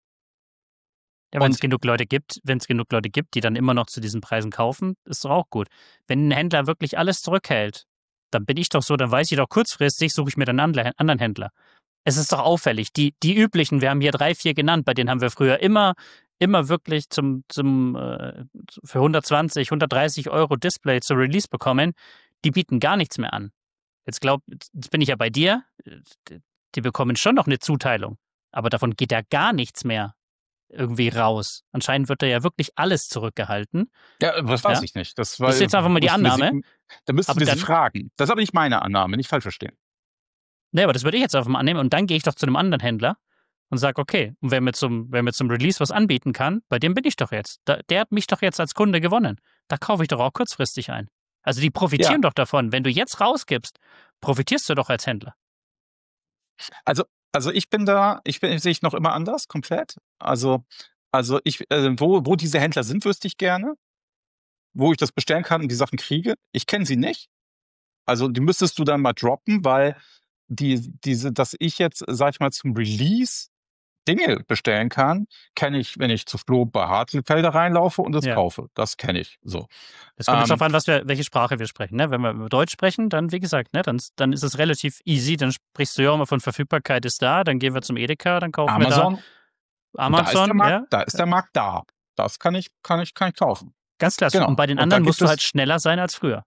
Ja, wenn es genug Leute gibt, die dann immer noch zu diesen Preisen kaufen, ist doch auch gut. Wenn ein Händler wirklich alles zurückhält, dann bin ich doch so, dann weiß ich doch kurzfristig, suche ich mir dann einen anderen Händler. Es ist doch auffällig. Die üblichen, wir haben hier 3, 4 genannt, bei denen haben wir früher immer wirklich für 120, 130 Euro Display zur Release bekommen. Die bieten gar nichts mehr an. Jetzt bin ich ja bei dir. Die bekommen schon noch eine Zuteilung. Aber davon geht ja gar nichts mehr irgendwie raus. Anscheinend wird da ja wirklich alles zurückgehalten. Ja, das weiß ich nicht. Das ist jetzt einfach mal die Annahme. Da müssten wir sie fragen. Das ist aber nicht meine Annahme, nicht falsch verstehen. Nee, aber das würde ich jetzt einfach mal annehmen und dann gehe ich doch zu einem anderen Händler und sage, okay, und wer mir zum Release was anbieten kann, bei dem bin ich doch jetzt. Der hat mich doch jetzt als Kunde gewonnen. Da kaufe ich doch auch kurzfristig ein. Also die profitieren doch davon. Wenn du jetzt rausgibst, profitierst du doch als Händler. Also ich sehe ich noch immer anders, komplett. Also wo diese Händler sind, wüsste ich gerne. Wo ich das bestellen kann und die Sachen kriege. Ich kenne sie nicht. Also die müsstest du dann mal droppen, weil dass ich jetzt, sag ich mal, zum Release Dinge bestellen kann, kenne ich, wenn ich zu Flo bei Hartfelder reinlaufe und das kaufe. Das kenne ich so. Es kommt jetzt darauf an, welche Sprache wir sprechen. Ne? Wenn wir Deutsch sprechen, dann, wie gesagt, ne, dann ist es relativ easy. Dann sprichst du ja auch immer von Verfügbarkeit ist da. Dann gehen wir zum Edeka, dann kaufen wir da Amazon. Da ist der Markt da. Das kann ich kaufen. Ganz klassisch. Genau. Und bei den anderen musst du halt schneller sein als früher.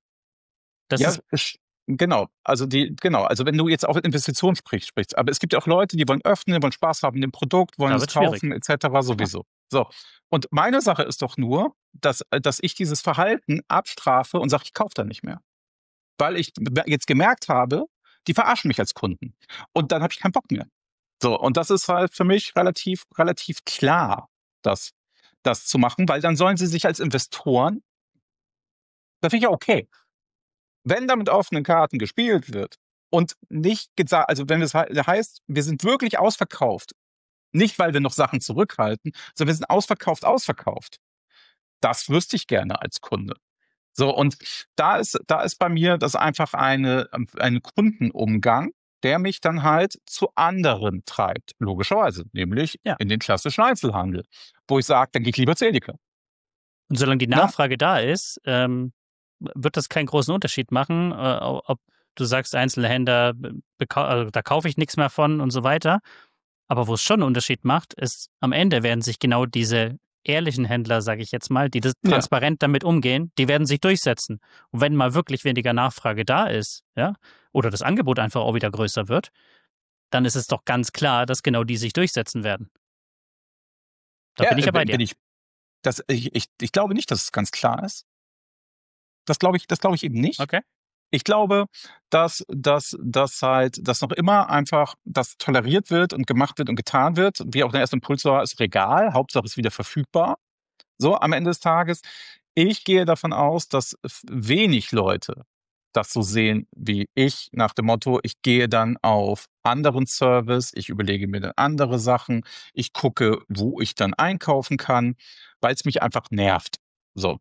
Genau. Also wenn du jetzt auch mit Investitionen sprichst, aber es gibt ja auch Leute, die wollen öffnen, wollen Spaß haben in dem Produkt, wollen es kaufen, etc. sowieso. So. Und meine Sache ist doch nur, dass ich dieses Verhalten abstrafe und sage, ich kaufe da nicht mehr. Weil ich jetzt gemerkt habe, die verarschen mich als Kunden. Und dann habe ich keinen Bock mehr. So, und das ist halt für mich relativ klar, das zu machen, weil dann sollen sie sich als Investoren, das finde ich ja okay. Wenn da mit offenen Karten gespielt wird und nicht gesagt, also wenn es heißt, wir sind wirklich ausverkauft, nicht weil wir noch Sachen zurückhalten, sondern wir sind ausverkauft. Das wüsste ich gerne als Kunde. So, und da ist bei mir das einfach eine Kundenumgang, der mich dann halt zu anderen treibt, logischerweise, nämlich in den klassischen Einzelhandel, wo ich sage, dann gehe ich lieber zu Edeka. Und solange die Nachfrage da ist, wird das keinen großen Unterschied machen, ob du sagst, Einzelhändler, da kaufe ich nichts mehr von und so weiter. Aber wo es schon einen Unterschied macht, ist, am Ende werden sich genau diese ehrlichen Händler, sage ich jetzt mal, die das transparent damit umgehen, die werden sich durchsetzen. Und wenn mal wirklich weniger Nachfrage da ist, oder das Angebot einfach auch wieder größer wird, dann ist es doch ganz klar, dass genau die sich durchsetzen werden. Da bin ich ja bei dir. Ich glaube nicht, dass es ganz klar ist. Das glaube ich eben nicht. Okay. Ich glaube, dass noch immer einfach das toleriert wird und gemacht wird und getan wird. Wie auch der erste Impuls war, ist Regal. Hauptsache ist wieder verfügbar. So, am Ende des Tages. Ich gehe davon aus, dass wenig Leute das so sehen wie ich, nach dem Motto, ich gehe dann auf anderen Service, ich überlege mir dann andere Sachen, ich gucke, wo ich dann einkaufen kann, weil es mich einfach nervt. So.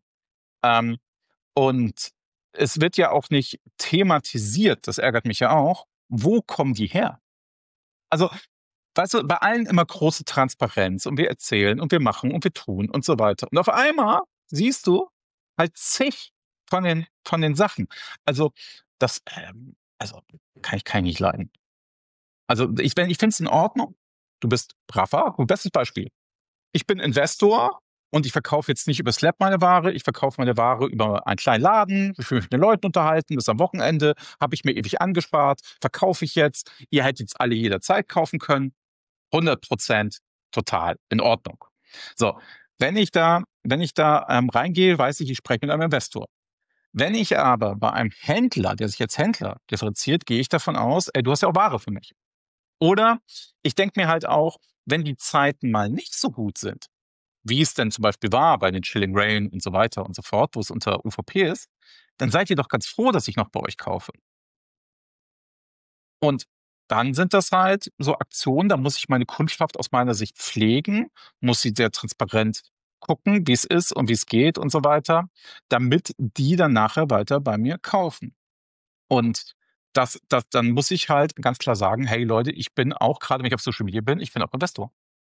Und es wird ja auch nicht thematisiert, das ärgert mich ja auch, wo kommen die her? Also, weißt du, bei allen immer große Transparenz und wir erzählen und wir machen und wir tun und so weiter. Und auf einmal siehst du halt zig von den Sachen. Also, das kann ich nicht leiden. Also, ich finde es in Ordnung. Du bist braver. Bestes Beispiel. Ich bin Investor und ich verkaufe jetzt nicht über Slab meine Ware. Ich verkaufe meine Ware über einen kleinen Laden. Ich will mich mit den Leuten unterhalten. Das ist am Wochenende. Habe ich mir ewig angespart. Verkaufe ich jetzt. Ihr hättet jetzt alle jederzeit kaufen können. 100% total in Ordnung. So, wenn ich da reingehe, weiß ich spreche mit einem Investor. Wenn ich aber bei einem Händler, der sich als Händler differenziert, gehe ich davon aus, du hast ja auch Ware für mich. Oder ich denke mir halt auch, wenn die Zeiten mal nicht so gut sind, wie es denn zum Beispiel war bei den Chilling Rain und so weiter und so fort, wo es unter UVP ist, dann seid ihr doch ganz froh, dass ich noch bei euch kaufe. Und dann sind das halt so Aktionen, da muss ich meine Kundschaft aus meiner Sicht pflegen, muss sie sehr transparent gucken, wie es ist und wie es geht und so weiter, damit die dann nachher weiter bei mir kaufen. Und dann muss ich halt ganz klar sagen, hey Leute, ich bin auch, gerade wenn ich auf Social Media bin, ich bin auch Investor.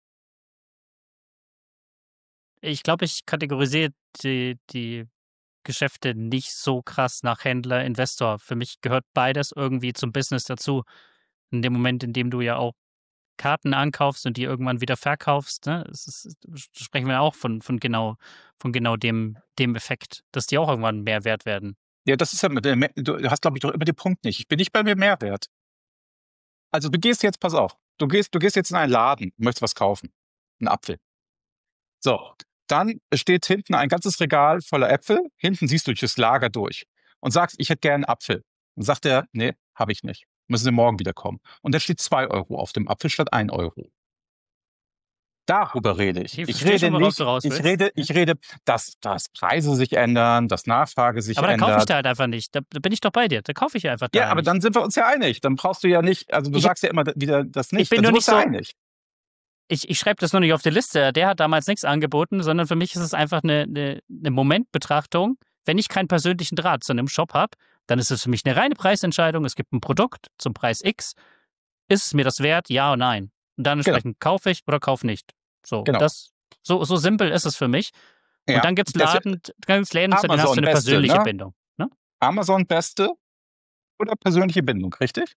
Ich glaube, ich kategorisiere die Geschäfte nicht so krass nach Händler, Investor. Für mich gehört beides irgendwie zum Business dazu. In dem Moment, in dem du ja auch Karten ankaufst und die irgendwann wieder verkaufst, ne, sprechen wir auch von genau dem Effekt, dass die auch irgendwann mehr wert werden. Ja, das ist ja, du hast, glaube ich, doch immer den Punkt nicht. Ich bin nicht bei mir Mehrwert. Also du gehst jetzt, pass auf, du gehst jetzt in einen Laden, möchtest was kaufen. Einen Apfel. So, dann steht hinten ein ganzes Regal voller Äpfel. Hinten siehst du das Lager durch und sagst, ich hätte gerne einen Apfel. Und sagt er, nee, habe ich nicht. Müssen Sie morgen wieder kommen. Und da steht 2 Euro auf dem Apfel statt 1 Euro. Darüber rede ich. Ich rede, dass Preise sich ändern, dass Nachfrage sich ändert. Aber da kaufe ich da halt einfach nicht. Da bin ich doch bei dir. Da kaufe ich ja einfach da. Ja, aber dann sind wir uns ja einig. Dann brauchst du ja nicht, also du sagst ja immer wieder das nicht. Ich bin nur nicht so einig. Ich schreibe das nur nicht auf die Liste. Der hat damals nichts angeboten, sondern für mich ist es einfach eine Momentbetrachtung. Wenn ich keinen persönlichen Draht zu einem Shop habe, dann ist es für mich eine reine Preisentscheidung. Es gibt ein Produkt zum Preis X. Ist es mir das wert? Ja oder nein? Und dann Genau, entsprechend kaufe ich oder kaufe nicht. So, genau. so simpel ist es für mich. Und Ja, dann gibt's Läden, dann hast du Amazon eine Beste, persönliche ne? Bindung. Ne? Amazon Beste oder persönliche Bindung, richtig?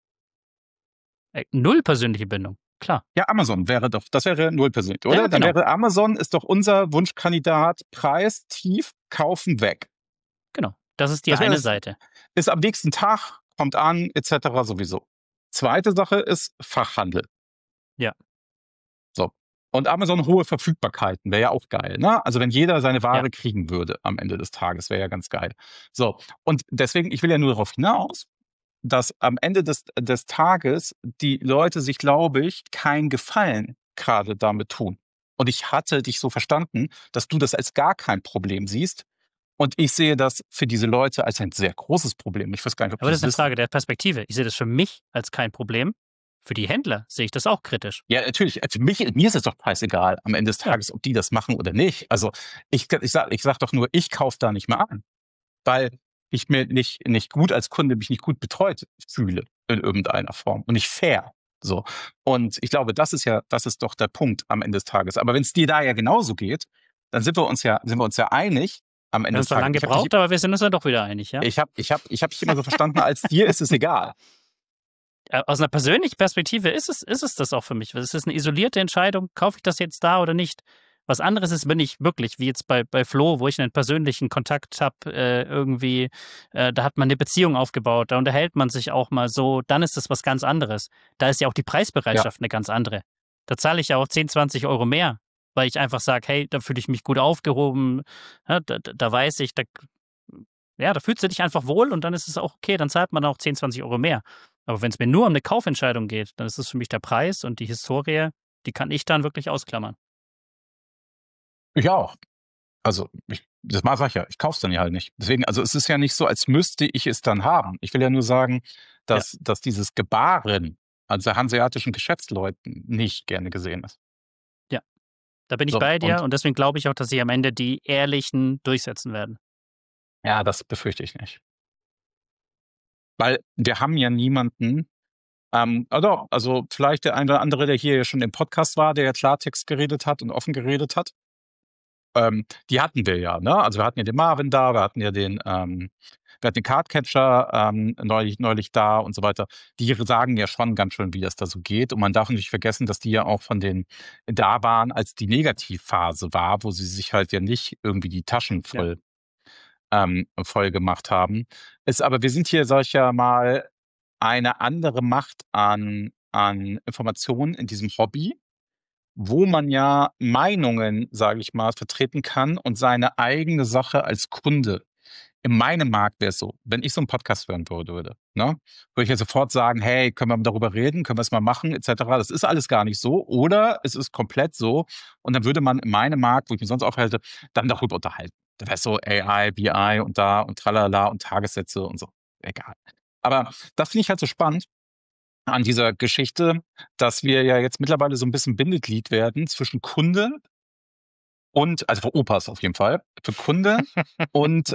Null persönliche Bindung. Klar. Ja, Amazon das wäre null persönlich, Ja, oder? Dann genau. wäre Amazon ist doch unser Wunschkandidat, Preis tief, kaufen weg. Genau. Das ist die Das wäre eine das, Seite. ist am nächsten Tag, kommt an, etc. sowieso. Zweite Sache ist Fachhandel. Ja. So. Und Amazon hohe Verfügbarkeiten wäre ja auch geil, ne? Also wenn jeder seine Ja. Ware kriegen würde am Ende des Tages, wäre ja ganz geil. So. Und deswegen, ich will ja nur darauf hinaus, dass am Ende des Tages die Leute sich, glaube ich, keinen Gefallen gerade damit tun. Und ich hatte dich so verstanden, dass du das als gar kein Problem siehst. Und ich sehe das für diese Leute als ein sehr großes Problem. Ich weiß gar nicht, ob Aber die das das ist eine wissen. Frage der Perspektive. Ich sehe das für mich als kein Problem. Für die Händler sehe ich das auch kritisch. Ja, natürlich. Für mir ist es doch scheißegal am Ende des Ja. Tages, ob die das machen oder nicht. Also ich sag doch nur, ich kaufe da nicht mehr an, weil ich mir nicht gut als Kunde mich nicht gut betreut fühle in irgendeiner Form und nicht fair. So. Und ich glaube, das ist doch der Punkt am Ende des Tages. Aber wenn es dir da ja genauso geht, dann sind wir uns ja einig am Wir Ende haben des uns zwar Tages. lange gebraucht, aber wir sind uns dann doch wieder einig, ja? Ich hab dich immer so verstanden, als dir ist es egal. Aus einer persönlichen Perspektive ist es das auch für mich. Es ist eine isolierte Entscheidung, kaufe ich das jetzt da oder nicht. Was anderes ist, wenn ich wirklich, wie jetzt bei Flo, wo ich einen persönlichen Kontakt habe, da hat man eine Beziehung aufgebaut, da unterhält man sich auch mal so, dann ist das was ganz anderes. Da ist ja auch die Ja, Preisbereitschaft eine ganz andere. Da zahle ich ja auch 10, 20 Euro mehr, weil ich einfach sage, hey, da fühle ich mich gut aufgehoben, ja, da weiß ich, da fühlst du dich einfach wohl und dann ist es auch okay, dann zahlt man auch 10, 20 Euro mehr. Aber wenn es mir nur um eine Kaufentscheidung geht, dann ist es für mich der Preis und die Historie, die kann ich dann wirklich ausklammern. ich auch. Also, das sag ich ja, ich kauf's dann ja halt nicht. Deswegen, also es ist ja nicht so, als müsste ich es dann haben. Ich will ja nur sagen, Ja, dass dieses Gebaren also hanseatischen Geschäftsleuten nicht gerne gesehen ist. ja. Da bin ich So, bei dir und und deswegen glaube ich auch, dass sich am Ende die Ehrlichen durchsetzen werden. ja, das befürchte ich nicht. Weil wir haben ja niemanden, also vielleicht der eine oder andere, der hier ja schon im Podcast war, der ja Klartext geredet hat und offen geredet hat. Die hatten wir ja, ne? Also wir hatten ja den Marvin da, wir hatten den Cardcatcher neulich da und so weiter. Die sagen ja schon ganz schön, wie das da so geht. Und man darf nicht vergessen, dass die ja auch von den da waren, als die Negativphase war, wo sie sich halt ja nicht irgendwie die Taschen Ja, voll gemacht haben. Aber wir sind hier, sag ich ja mal, eine andere Macht an Informationen in diesem Hobby, wo man ja Meinungen, sage ich mal, vertreten kann und seine eigene Sache als Kunde. In meinem Markt wäre es so, wenn ich so einen Podcast hören würde, ne, würde ich ja sofort sagen, hey, können wir mal darüber reden, können wir es mal machen, etc. Das ist alles gar nicht so. Oder es ist komplett so. Und dann würde man in meinem Markt, wo ich mich sonst aufhalte, dann darüber unterhalten. Da wäre so AI, BI und da und tralala und Tagessätze und so. Egal. Aber das finde ich halt so spannend an dieser Geschichte, dass wir ja jetzt mittlerweile so ein bisschen Bindeglied werden zwischen Kunde und also für Opas auf jeden Fall, für Kunde und,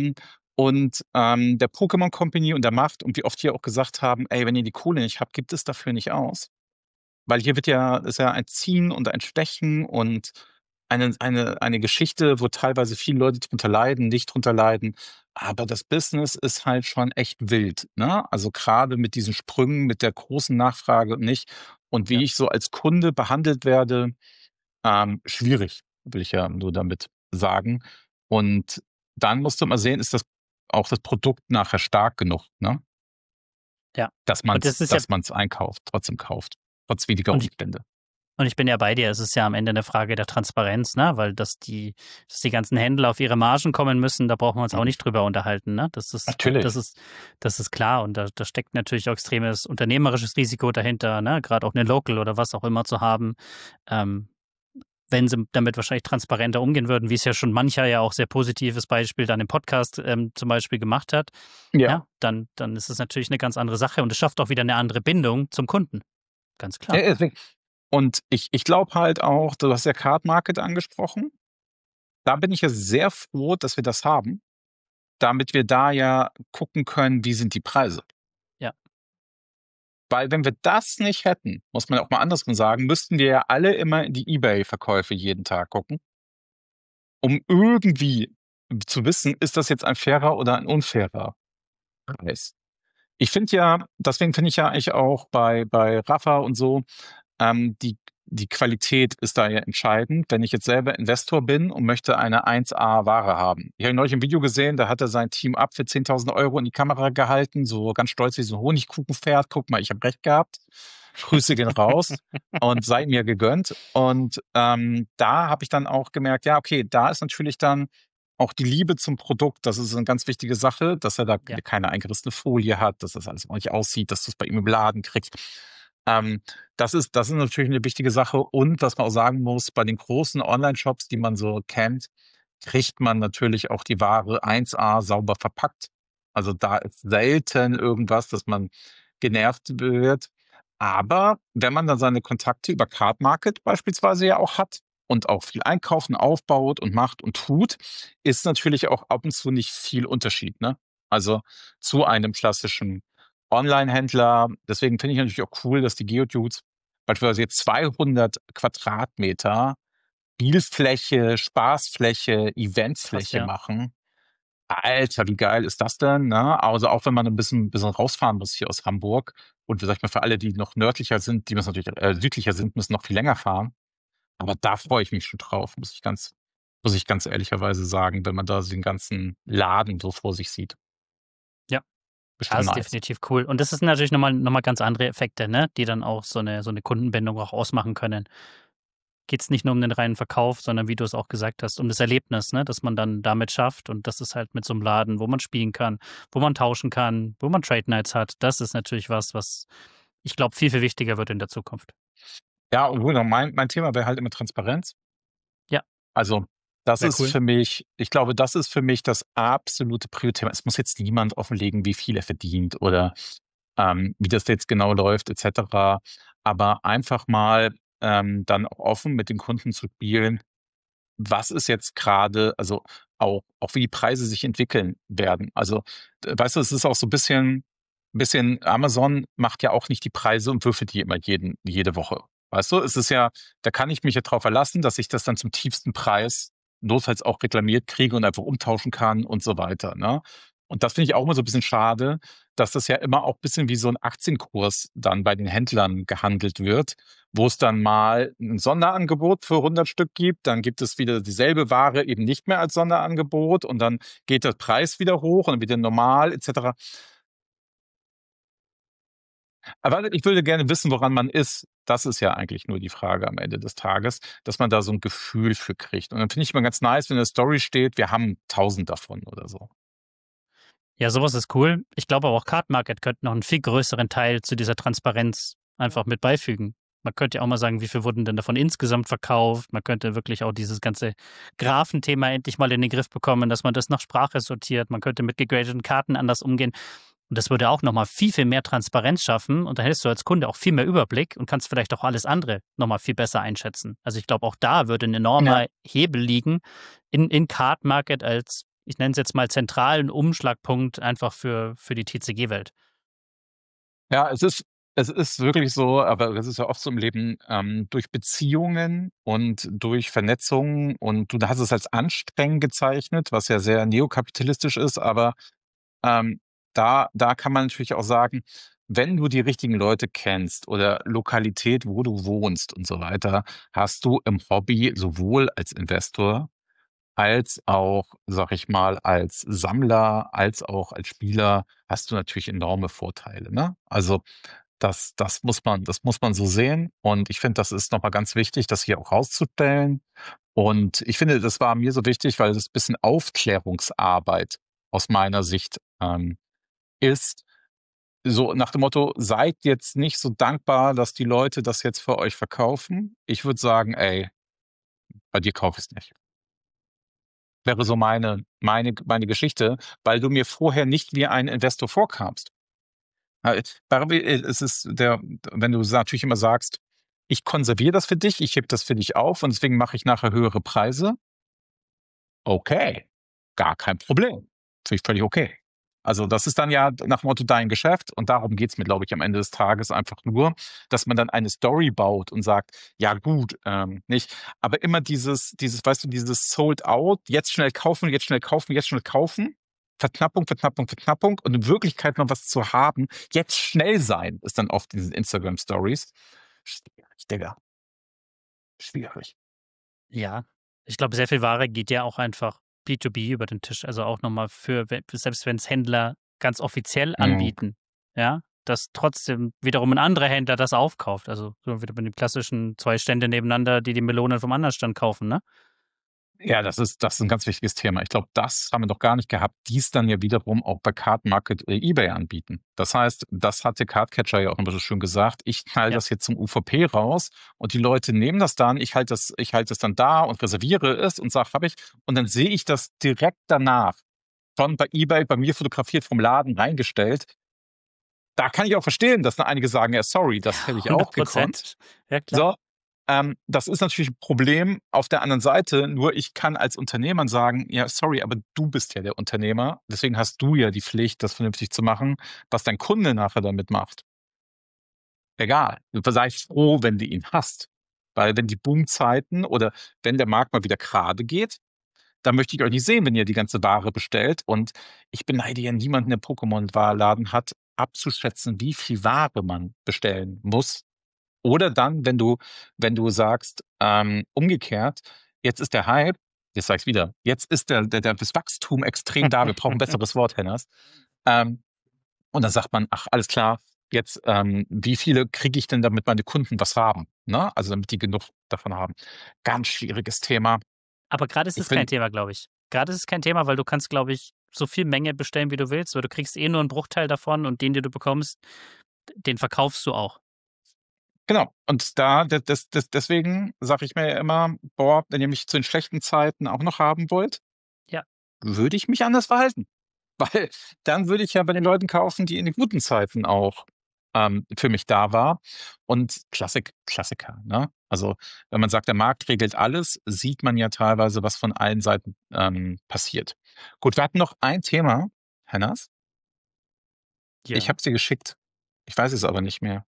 der Pokémon Company und der Macht und wie oft die auch gesagt haben: „Ey, wenn ihr die Kohle nicht habt, gibt es dafür nicht aus.“ Weil hier ist ja ein Ziehen und ein Stechen und eine Geschichte, wo teilweise viele Leute drunter leiden, nicht drunter leiden. Aber das Business ist halt schon echt wild, ne? Also, grade mit diesen Sprüngen, mit der großen Nachfrage und nicht. Und wie ja. ich so als Kunde behandelt werde, schwierig, will ich ja nur damit sagen. Und dann musst du mal sehen, ist das Produkt nachher stark genug, ne? Ja. Dass Und man's das ist ja, dass man's einkauft, trotzdem kauft, trotz widriger und ich, Umstände. und ich bin ja bei dir, es ist ja am Ende eine Frage der Transparenz, ne? Weil dass die ganzen Händler auf ihre Margen kommen müssen, da brauchen wir uns auch Mhm. nicht drüber unterhalten, ne? Natürlich. Das ist klar und da steckt natürlich auch extremes unternehmerisches Risiko dahinter, ne? Gerade auch eine Local oder was auch immer zu haben. Ähm, wenn sie damit wahrscheinlich transparenter umgehen würden, wie es ja schon mancher ja auch sehr positives Beispiel dann im Podcast zum Beispiel gemacht hat, Ja. ja, dann ist es natürlich eine ganz andere Sache und es schafft auch wieder eine andere Bindung zum Kunden. Ganz Ja, klar. deswegen. Und ich glaube halt auch, du hast ja Card Market angesprochen. Da bin ich ja sehr froh, dass wir das haben, damit wir da ja gucken können, wie sind die Preise. Ja. Weil wenn wir das nicht hätten, muss man auch mal andersrum sagen, müssten wir ja alle immer in die eBay-Verkäufe jeden Tag gucken, um irgendwie zu wissen, ist das jetzt ein fairer oder ein unfairer Preis. Ich finde ja, deswegen finde ich ja eigentlich auch bei Rafa und so, die Qualität ist da ja entscheidend. Wenn ich jetzt selber Investor bin und möchte eine 1A-Ware haben. Ich habe neulich ein Video gesehen, da hat er sein Team ab für 10.000 Euro in die Kamera gehalten, so ganz stolz wie so ein Honigkuchenpferd. Guck mal, ich habe recht gehabt. Grüße gehen raus und sei mir gegönnt. Und da habe ich dann auch gemerkt, ja, okay, da ist natürlich dann auch die Liebe zum Produkt, das ist eine ganz wichtige Sache, dass er da Ja. keine eingerissene Folie hat, dass das alles ordentlich aussieht, dass du es bei ihm im Laden kriegst. Das ist natürlich eine wichtige Sache. Und was man auch sagen muss, bei den großen Online-Shops, die man so kennt, kriegt man natürlich auch die Ware 1A sauber verpackt. Also da ist selten irgendwas, dass man genervt wird. Aber wenn man dann seine Kontakte über Card Market beispielsweise ja auch hat und auch viel einkaufen, aufbaut und macht und tut, ist natürlich auch ab und zu nicht viel Unterschied, ne? Also zu einem klassischen Online-Händler. Deswegen finde ich natürlich auch cool, dass die Geodudes beispielsweise jetzt 200 Quadratmeter Spielfläche, Spaßfläche, Krass, Eventfläche ja. machen. Alter, wie geil ist das denn, ne? Also auch wenn man ein bisschen rausfahren muss hier aus Hamburg und sag ich mal, für alle, die noch nördlicher sind, die müssen natürlich südlicher sind, müssen noch viel länger fahren. Aber da freue ich mich schon drauf, muss ich ganz ehrlicherweise sagen, wenn man da den ganzen Laden so vor sich sieht. Ja. Ist Ja, schon das ist nice. definitiv cool. Und das ist natürlich noch mal ganz andere Effekte, ne, die dann auch so eine Kundenbindung auch ausmachen können. Geht's nicht nur um den reinen Verkauf, sondern wie du es auch gesagt hast, um das Erlebnis, ne, das man dann damit schafft. Und das ist halt mit so einem Laden, wo man spielen kann, wo man tauschen kann, wo man Trade Nights hat. Das ist natürlich was ich glaube, viel, viel wichtiger wird in der Zukunft. Ja, und genau, mein Thema wäre halt immer Transparenz. Ja, Also, das sehr ist cool. für mich ich glaube, das ist für mich das absolute Prio-Thema. Es muss jetzt niemand offenlegen, wie viel er verdient oder, wie das jetzt genau läuft et cetera. Aber einfach mal, dann auch offen mit den Kunden zu spielen, was ist jetzt gerade, also auch wie die Preise sich entwickeln werden. Also, weißt du, es ist auch so ein bisschen Amazon macht ja auch nicht die Preise und würfelt die immer jede Woche. Weißt du? Es ist ja da kann ich mich ja drauf verlassen, dass ich das dann zum tiefsten Preis notfalls auch reklamiert kriege und einfach umtauschen kann und so weiter, ne? Und das finde ich auch immer so ein bisschen schade, dass das ja immer auch ein bisschen wie so ein Aktienkurs dann bei den Händlern gehandelt wird, wo es dann mal ein Sonderangebot für 100 Stück gibt, dann gibt es wieder dieselbe Ware eben nicht mehr als Sonderangebot und dann geht der Preis wieder hoch und wieder normal et cetera. Aber ich würde gerne wissen, woran man ist. Das ist ja eigentlich nur die Frage am Ende des Tages, dass man da so ein Gefühl für kriegt. Und dann finde ich immer ganz nice, wenn in der Story steht, wir haben 1.000 davon oder so. Ja, sowas ist cool. Ich glaube aber auch Card Market könnte noch einen viel größeren Teil zu dieser Transparenz einfach mit beifügen. Man könnte ja auch mal sagen, wie viel wurden denn davon insgesamt verkauft? Man könnte wirklich auch dieses ganze Graphenthema endlich mal in den Griff bekommen, dass man das nach Sprache sortiert. Man könnte mit gegradeten Karten anders umgehen. Und das würde auch noch mal viel, viel mehr Transparenz schaffen. Und dann hättest du als Kunde auch viel mehr Überblick und kannst vielleicht auch alles andere noch mal viel besser einschätzen. Also ich glaube, auch da würde ein Ja. enormer Hebel liegen in Card Market als, ich nenne es jetzt mal, zentralen Umschlagpunkt einfach für die TCG-Welt. Ja, es ist wirklich so, aber das ist ja oft so im Leben, durch Beziehungen und durch Vernetzung und du hast es als anstrengend gezeichnet, was ja sehr neokapitalistisch ist, aber, ähm, da kann man natürlich auch sagen, wenn du die richtigen Leute kennst oder Lokalität, wo du wohnst und so weiter, hast du im Hobby sowohl als Investor als auch, sage ich mal, als Sammler, als auch als Spieler hast du natürlich enorme Vorteile, ne? Also, das muss man so sehen und ich finde, das ist noch mal ganz wichtig, das hier auch rauszustellen und ich finde, das war mir so wichtig, weil das bisschen Aufklärungsarbeit aus meiner Sicht, ist. So nach dem Motto: „Seid jetzt nicht so dankbar, dass die Leute das jetzt für euch verkaufen.“ Ich würde sagen: „Ey, bei dir kaufe ich's nicht.“ Wäre so meine Geschichte, weil du mir vorher nicht wie ein Investor vorkamst. Es ist der wenn du natürlich immer sagst: „Ich konserviere das für dich, ich hebe das für dich auf und deswegen mache ich nachher höhere Preise.“ Okay, gar kein Problem. Finde ich völlig okay. Also das ist dann ja nach dem Motto dein Geschäft und darum geht's mir, glaube ich, am Ende des Tages einfach nur, dass man dann eine Story baut und sagt, ja gut, nicht, aber immer weißt du, dieses Sold out, jetzt schnell kaufen, jetzt schnell kaufen, jetzt schnell kaufen, Verknappung, Verknappung, Verknappung und in Wirklichkeit noch was zu haben, jetzt schnell sein, ist dann oft in diesen Instagram-Stories. Schwierig, Digga. Schwierig. Ja, ich glaube, sehr viel Ware geht ja auch einfach B2B über den Tisch. Also auch nochmal selbst wenn es Händler ganz offiziell Mhm. anbieten, ja, dass trotzdem wiederum ein anderer Händler das aufkauft. Also so wieder bei den klassischen 2 Stände nebeneinander, die Melonen vom anderen Stand kaufen, ne? Ja, das ist ein ganz wichtiges Thema. Ich glaube, das haben wir doch gar nicht gehabt, die's dann ja wiederum auch bei Card Market oder eBay anbieten. Das heißt, das hat der Cardcatcher ja auch immer so schön gesagt, ich knall Ja. das jetzt zum UVP raus und die Leute nehmen das dann, ich halte das dann da und reserviere es und sage, habe ich, und dann sehe ich das direkt danach schon bei eBay bei mir fotografiert vom Laden reingestellt. Da kann ich auch verstehen, dass dann einige sagen, ja, sorry, das hätte ich auch gekonnt. 100%. Ja, klar. So, das ist natürlich ein Problem auf der anderen Seite, nur ich kann als Unternehmer sagen, ja, sorry, aber du bist ja der Unternehmer, deswegen hast du ja die Pflicht, das vernünftig zu machen. Was dein Kunde nachher damit macht, egal. Du sei froh, wenn du ihn hast. Weil wenn die Boomzeiten oder wenn der Markt mal wieder gerade geht, dann möchte ich euch nicht sehen, wenn ihr die ganze Ware bestellt. Und ich beneide ja niemanden, der Pokémon-Laden hat, abzuschätzen, wie viel Ware man bestellen muss. Oder dann, wenn du sagst, umgekehrt, jetzt ist der Hype, jetzt sag ich's wieder, jetzt ist das Wachstum extrem da, wir brauchen ein besseres Wort, Hennas. Und dann sagt man, ach, alles klar, jetzt, wie viele kriege ich denn, damit meine Kunden was haben? Ne? Also damit die genug davon haben. Ganz schwieriges Thema. Aber gerade ist Ich es kein bin, Thema, glaube ich. Gerade ist es kein Thema, weil du kannst, glaube ich, so viel Menge bestellen, wie du willst, weil du kriegst nur einen Bruchteil davon und den du bekommst, den verkaufst du auch. genau. Und deswegen sage ich mir ja immer, boah, wenn ihr mich zu den schlechten Zeiten auch noch haben wollt, Ja. würde ich mich anders verhalten. Weil dann würde ich ja bei den Leuten kaufen, die in den guten Zeiten auch für mich da war. Und Klassiker, ne? Also wenn man sagt, der Markt regelt alles, sieht man ja teilweise, was von allen Seiten passiert. Gut, wir hatten noch ein Thema, Hennas. Ich Ja. habe es dir geschickt. Ich weiß es aber nicht mehr.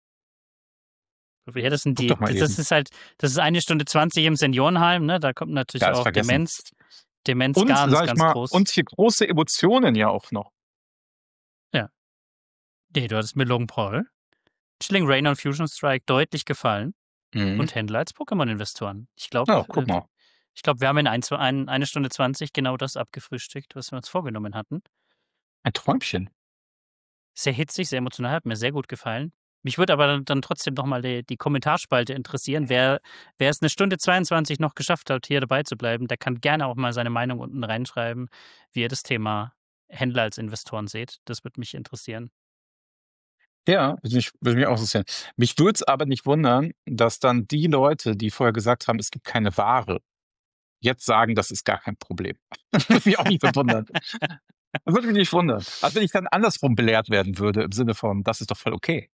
Ja, das sind Guck doch mal eben. das ist 1 Stunde 20 im Seniorenheim, ne? Da kommt natürlich Ja, ist auch vergessen. Demenz Und, ganz, sag ich ganz mal, groß. und hier große Emotionen ja auch noch. Ja. Nee, du hattest mir Logan Paul, Chilling Reign und Fusion Strike deutlich gefallen Mhm. und Händler als Pokémon-Investoren. Ich glaube, Ja, guck mal. wir haben in 1 Stunde 20 genau das abgefrühstückt, was wir uns vorgenommen hatten. Ein Träumchen. Sehr hitzig, sehr emotional, hat mir sehr gut gefallen. Mich würde aber dann trotzdem nochmal die Kommentarspalte interessieren. Wer es 1 Stunde 22 noch geschafft hat, hier dabei zu bleiben, der kann gerne auch mal seine Meinung unten reinschreiben, wie ihr das Thema Händler als Investoren seht. Das würde mich interessieren. Ja, würde mich auch interessieren. Mich würde es aber nicht wundern, dass dann die Leute, die vorher gesagt haben, es gibt keine Ware, jetzt sagen, das ist gar kein Problem. Würde mich auch nicht wundern. Würde mich nicht wundern. Also wenn ich dann andersrum belehrt werden würde, im Sinne von, das ist doch voll okay.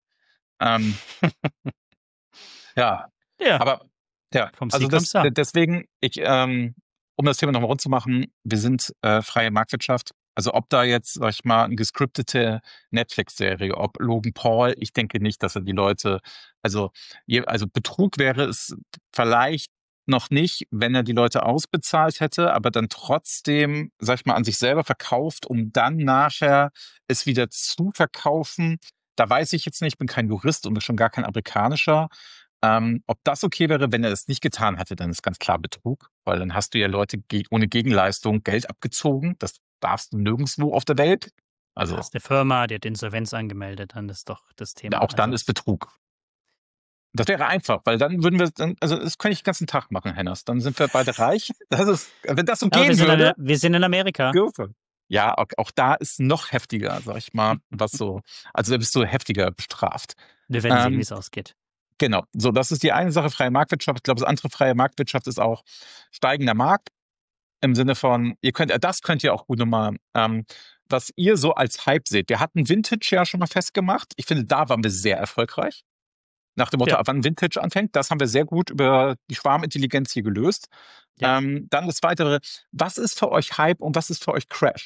Ja, Ja, aber ja, vom also Sieg kommt's da. deswegen, um das Thema nochmal rund zu machen, wir sind freie Marktwirtschaft. Also ob da jetzt, sag ich mal, eine gescriptete Netflix-Serie, ob Logan Paul, ich denke nicht, dass er die Leute, also Betrug wäre es vielleicht noch nicht, wenn er die Leute ausbezahlt hätte, aber dann trotzdem, sag ich mal, an sich selber verkauft, um dann nachher es wieder zu verkaufen. Da weiß ich jetzt nicht, ich bin kein Jurist und schon gar kein amerikanischer. Ob das okay wäre, wenn er das nicht getan hatte, dann ist ganz klar Betrug, weil dann hast du ja Leute ohne Gegenleistung Geld abgezogen. Das darfst du nirgendwo auf der Welt. Also Das ist eine Firma, die hat Insolvenz angemeldet, dann ist doch das Thema. auch dann ist Betrug. Das wäre einfach, weil dann würden wir, also das könnte ich den ganzen Tag machen, Hennas. Dann sind wir beide reich. Wenn das so Aber gehen würde. wir sind in Amerika. Ja, auch da ist noch heftiger, sag ich mal, also da bist du heftiger bestraft. Wir werden sehen, wie es ausgeht. Genau, so, das ist die eine Sache, freie Marktwirtschaft. Ich glaube, das andere, freie Marktwirtschaft, ist auch steigender Markt im Sinne von, das könnt ihr auch gut nochmal, was ihr so als Hype seht. Wir hatten Vintage ja schon mal festgemacht. Ich finde, da waren wir sehr erfolgreich. Nach dem Motto, Ja. wann Vintage anfängt, das haben wir sehr gut über die Schwarmintelligenz hier gelöst. Ja. Dann das Weitere, was ist für euch Hype und was ist für euch Crash?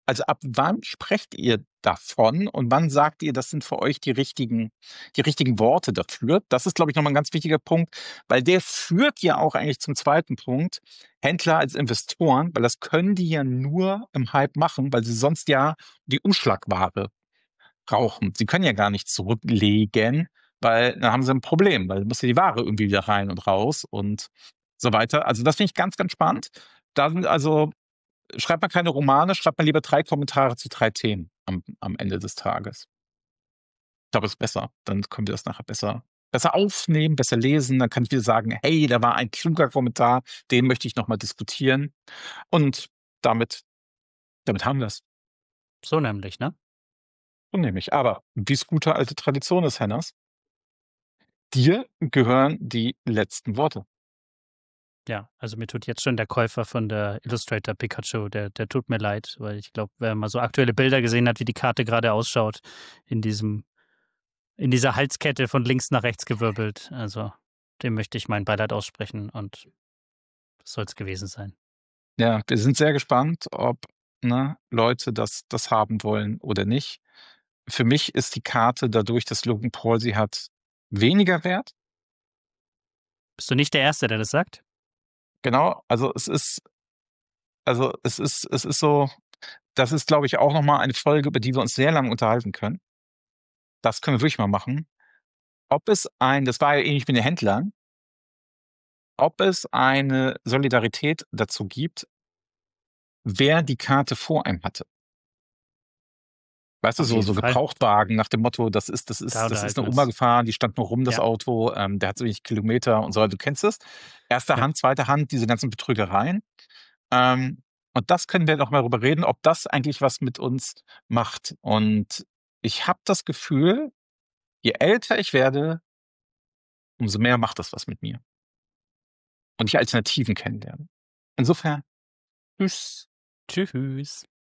Also ab wann sprecht ihr davon und wann sagt ihr, das sind für euch die richtigen Worte dafür? Das ist, glaube ich, nochmal ein ganz wichtiger Punkt, weil der führt ja auch eigentlich zum zweiten Punkt. Händler als Investoren, weil das können die ja nur im Hype machen, weil sie sonst ja die Umschlagware brauchen. Sie können ja gar nicht zurücklegen, weil dann haben sie ein Problem, weil muss ja die Ware irgendwie wieder rein und raus und so weiter. Also das finde ich ganz, ganz spannend. Da sind also schreibt man keine Romane, schreibt man lieber 3 Kommentare zu 3 Themen am Ende des Tages. Ich glaube, das ist besser. Dann können wir das nachher besser aufnehmen, besser lesen. Dann kann ich wieder sagen: „Hey, da war ein kluger Kommentar, den möchte ich noch mal diskutieren.“ Und damit damit haben wir's. So nämlich, ne? So nämlich. Aber wie's gute alte Tradition ist, Hennas, dir gehören die letzten Worte. Ja, also mir tut jetzt schon der Käufer von der Illustrator Pikachu, der tut mir leid, weil ich glaube, wer mal so aktuelle Bilder gesehen hat, wie die Karte gerade ausschaut, in dieser Halskette von links nach rechts gewirbelt, also dem möchte ich mein Beileid aussprechen und das soll's gewesen sein. Ja, wir sind sehr gespannt, ob, ne, Leute das haben wollen oder nicht. Für mich ist die Karte dadurch, dass Logan Paul sie hat, weniger wert. Bist du nicht der Erste, der das sagt? Genau, also es ist so, das ist, glaube ich, auch noch mal eine Folge, über die wir uns sehr lange unterhalten können. Das können wir wirklich mal machen. Das war ja ähnlich mit den Händlern, ob es eine Solidarität dazu gibt, wer die Karte vor einem hatte. Weißt du, Auf so jeden Fall. Gebrauchtwagen nach dem Motto, das ist das Da ist das ist 'ne Oma unterhalten wir uns. gefahren, die stand nur rum, das Ja, Auto, der hat so wenig Kilometer und so weiter. Du kennst es. Erste ja. Hand, zweite Hand, diese ganzen Betrügereien. Ähm, und das können wir noch mal drüber reden, ob das eigentlich was mit uns macht. Und ich habe das Gefühl, je älter ich werde, umso mehr macht das was mit mir und ich Alternativen kennenlerne. Insofern, tschüss. Tschüss.